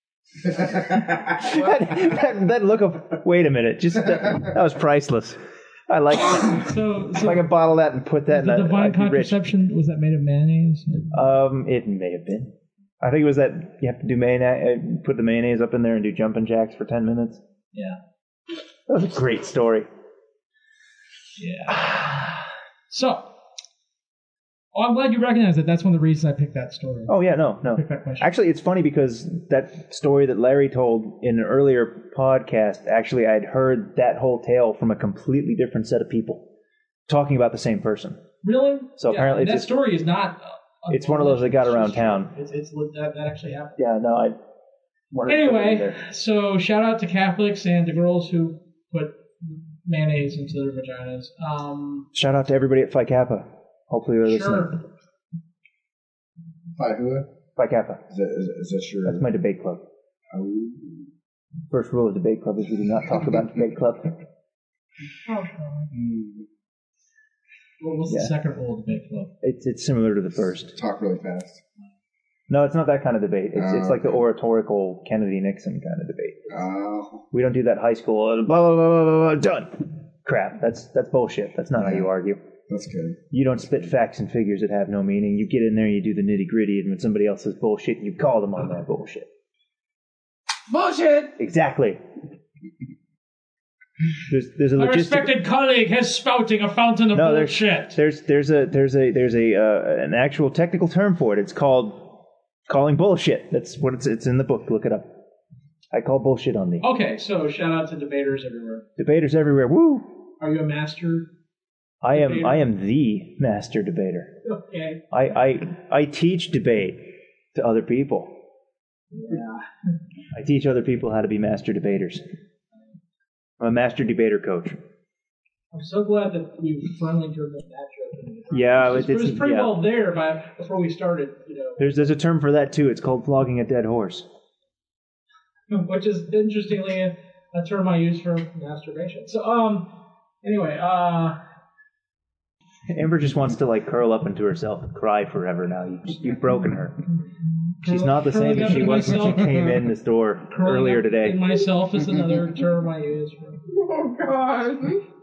that look of wait a minute, just that was priceless. I like that. So if I could bottle that and put that in the that, divine I'd be rich. contraception, was that made of mayonnaise? It may have been. I think it was that you have to do mayonnaise, put the mayonnaise up in there and do jumping jacks for 10 minutes. Yeah. That was a great story. Yeah. So, I'm glad you recognize that. That's one of the reasons I picked that story. Oh, yeah, no. Pick that question. Actually, it's funny because that story that Larry told in an earlier podcast, actually, I'd heard that whole tale from a completely different set of people talking about the same person. Really? So apparently that story is not... it's one of those that got around town. That actually happened. Yeah, no, I... Anyway, so shout out to Catholics and the girls who put mayonnaise into their vaginas. Shout out to everybody at Phi Kappa. Hopefully they're listening. Phi who? Phi Kappa. Is that your... That's my debate club. First rule of debate club is we do not talk about debate club. What was the second rule of debate club? It's similar to the first. Talk really fast. No, it's not that kind of debate. It's like the oratorical Kennedy-Nixon kind of debate. We don't do that high school, blah, blah, blah, blah, blah, done. Crap. That's bullshit. That's not how you argue. That's good. You don't spit facts and figures that have no meaning. You get in there and you do the nitty-gritty, and when somebody else says bullshit, you call them on that bullshit. Bullshit! Exactly. There's a My logistic. respected colleague has spouting a fountain of bullshit. There's an actual technical term for it. It's called calling bullshit. That's what it's in the book. Look it up. I call bullshit on thee. Okay, so shout out to debaters everywhere. Debaters everywhere. Woo! Are you a master? I am the master debater. Okay. I teach debate to other people. Yeah. I teach other people how to be master debaters. I'm a master debater coach. I'm so glad that we finally drew that joke. Yeah, it was pretty well there before we started. There's a term for that too. It's called flogging a dead horse. Which is interestingly a term I use for masturbation. So anyway, Amber just wants to curl up into herself and cry forever now. You've broken her. She's not the same as she was when she came in this door earlier today. And myself is another term I use. Oh, God.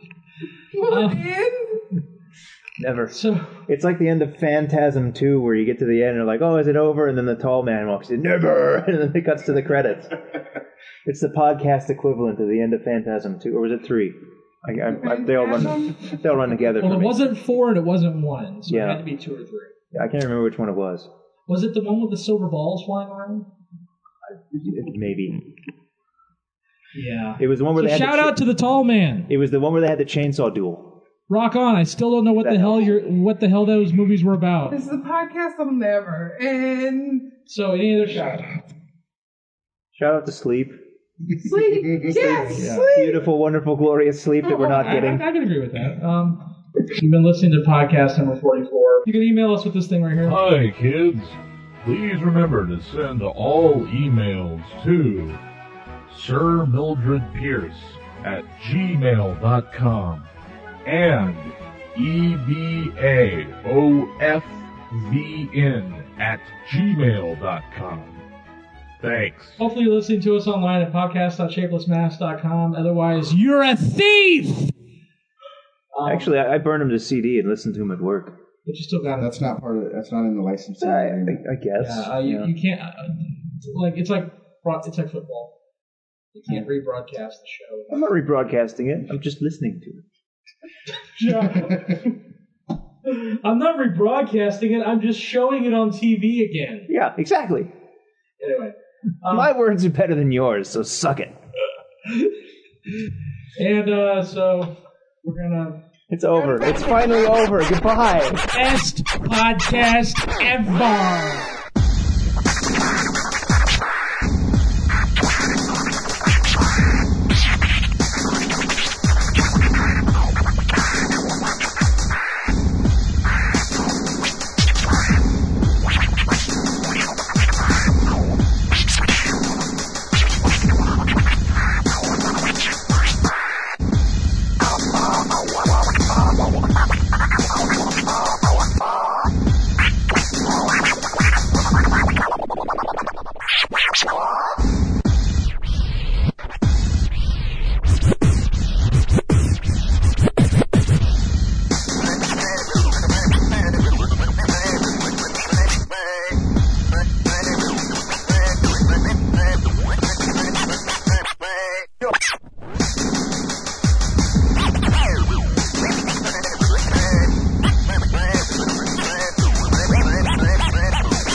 Never. It's like the end of Phantasm 2 where you get to the end and you're like, oh, is it over? And then the tall man walks in, never! And then it cuts to the credits. It's the podcast equivalent of the end of Phantasm 2. Or was it 3? They all run together Well, for it me. wasn't 4 and it wasn't 1, so Yeah. it had to be 2 or 3. I can't remember which one it was. Was it the one with the silver balls flying around? Maybe. Yeah. It was the one where So they had shout out to the tall man. It was the one where they had the chainsaw duel. Rock on. I still don't know what the hell those movies were about. This is a podcast that'll never end. So any other shout out? Shout out to Sleep. Sleep. Yes, Yeah. sleep. Beautiful, wonderful, glorious sleep that we're not getting. I can agree with that. You've been listening to podcast number 44. You can email us with this thing right here. Hi, kids. Please remember to send all emails to Sir Mildred Pierce at gmail.com and EBAOFVN at gmail.com. Thanks. Hopefully you're listening to us online at podcast.shapelessmass.com. Otherwise, you're a thief! Actually, I burned him to CD and listened to him at work. But you still got it. That's not part of it. That's not in the licensing. I guess. Yeah, you can't. It's like football. You can't rebroadcast the show. I'm not rebroadcasting it. I'm just listening to it. I'm not rebroadcasting it. I'm just showing it on TV again. Yeah, exactly. Anyway. My words are better than yours, so suck it. And so we're gonna. It's over. It's finally over. Goodbye. Best podcast ever.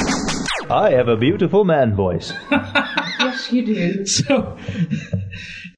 I have a beautiful man voice. Yes, you do. So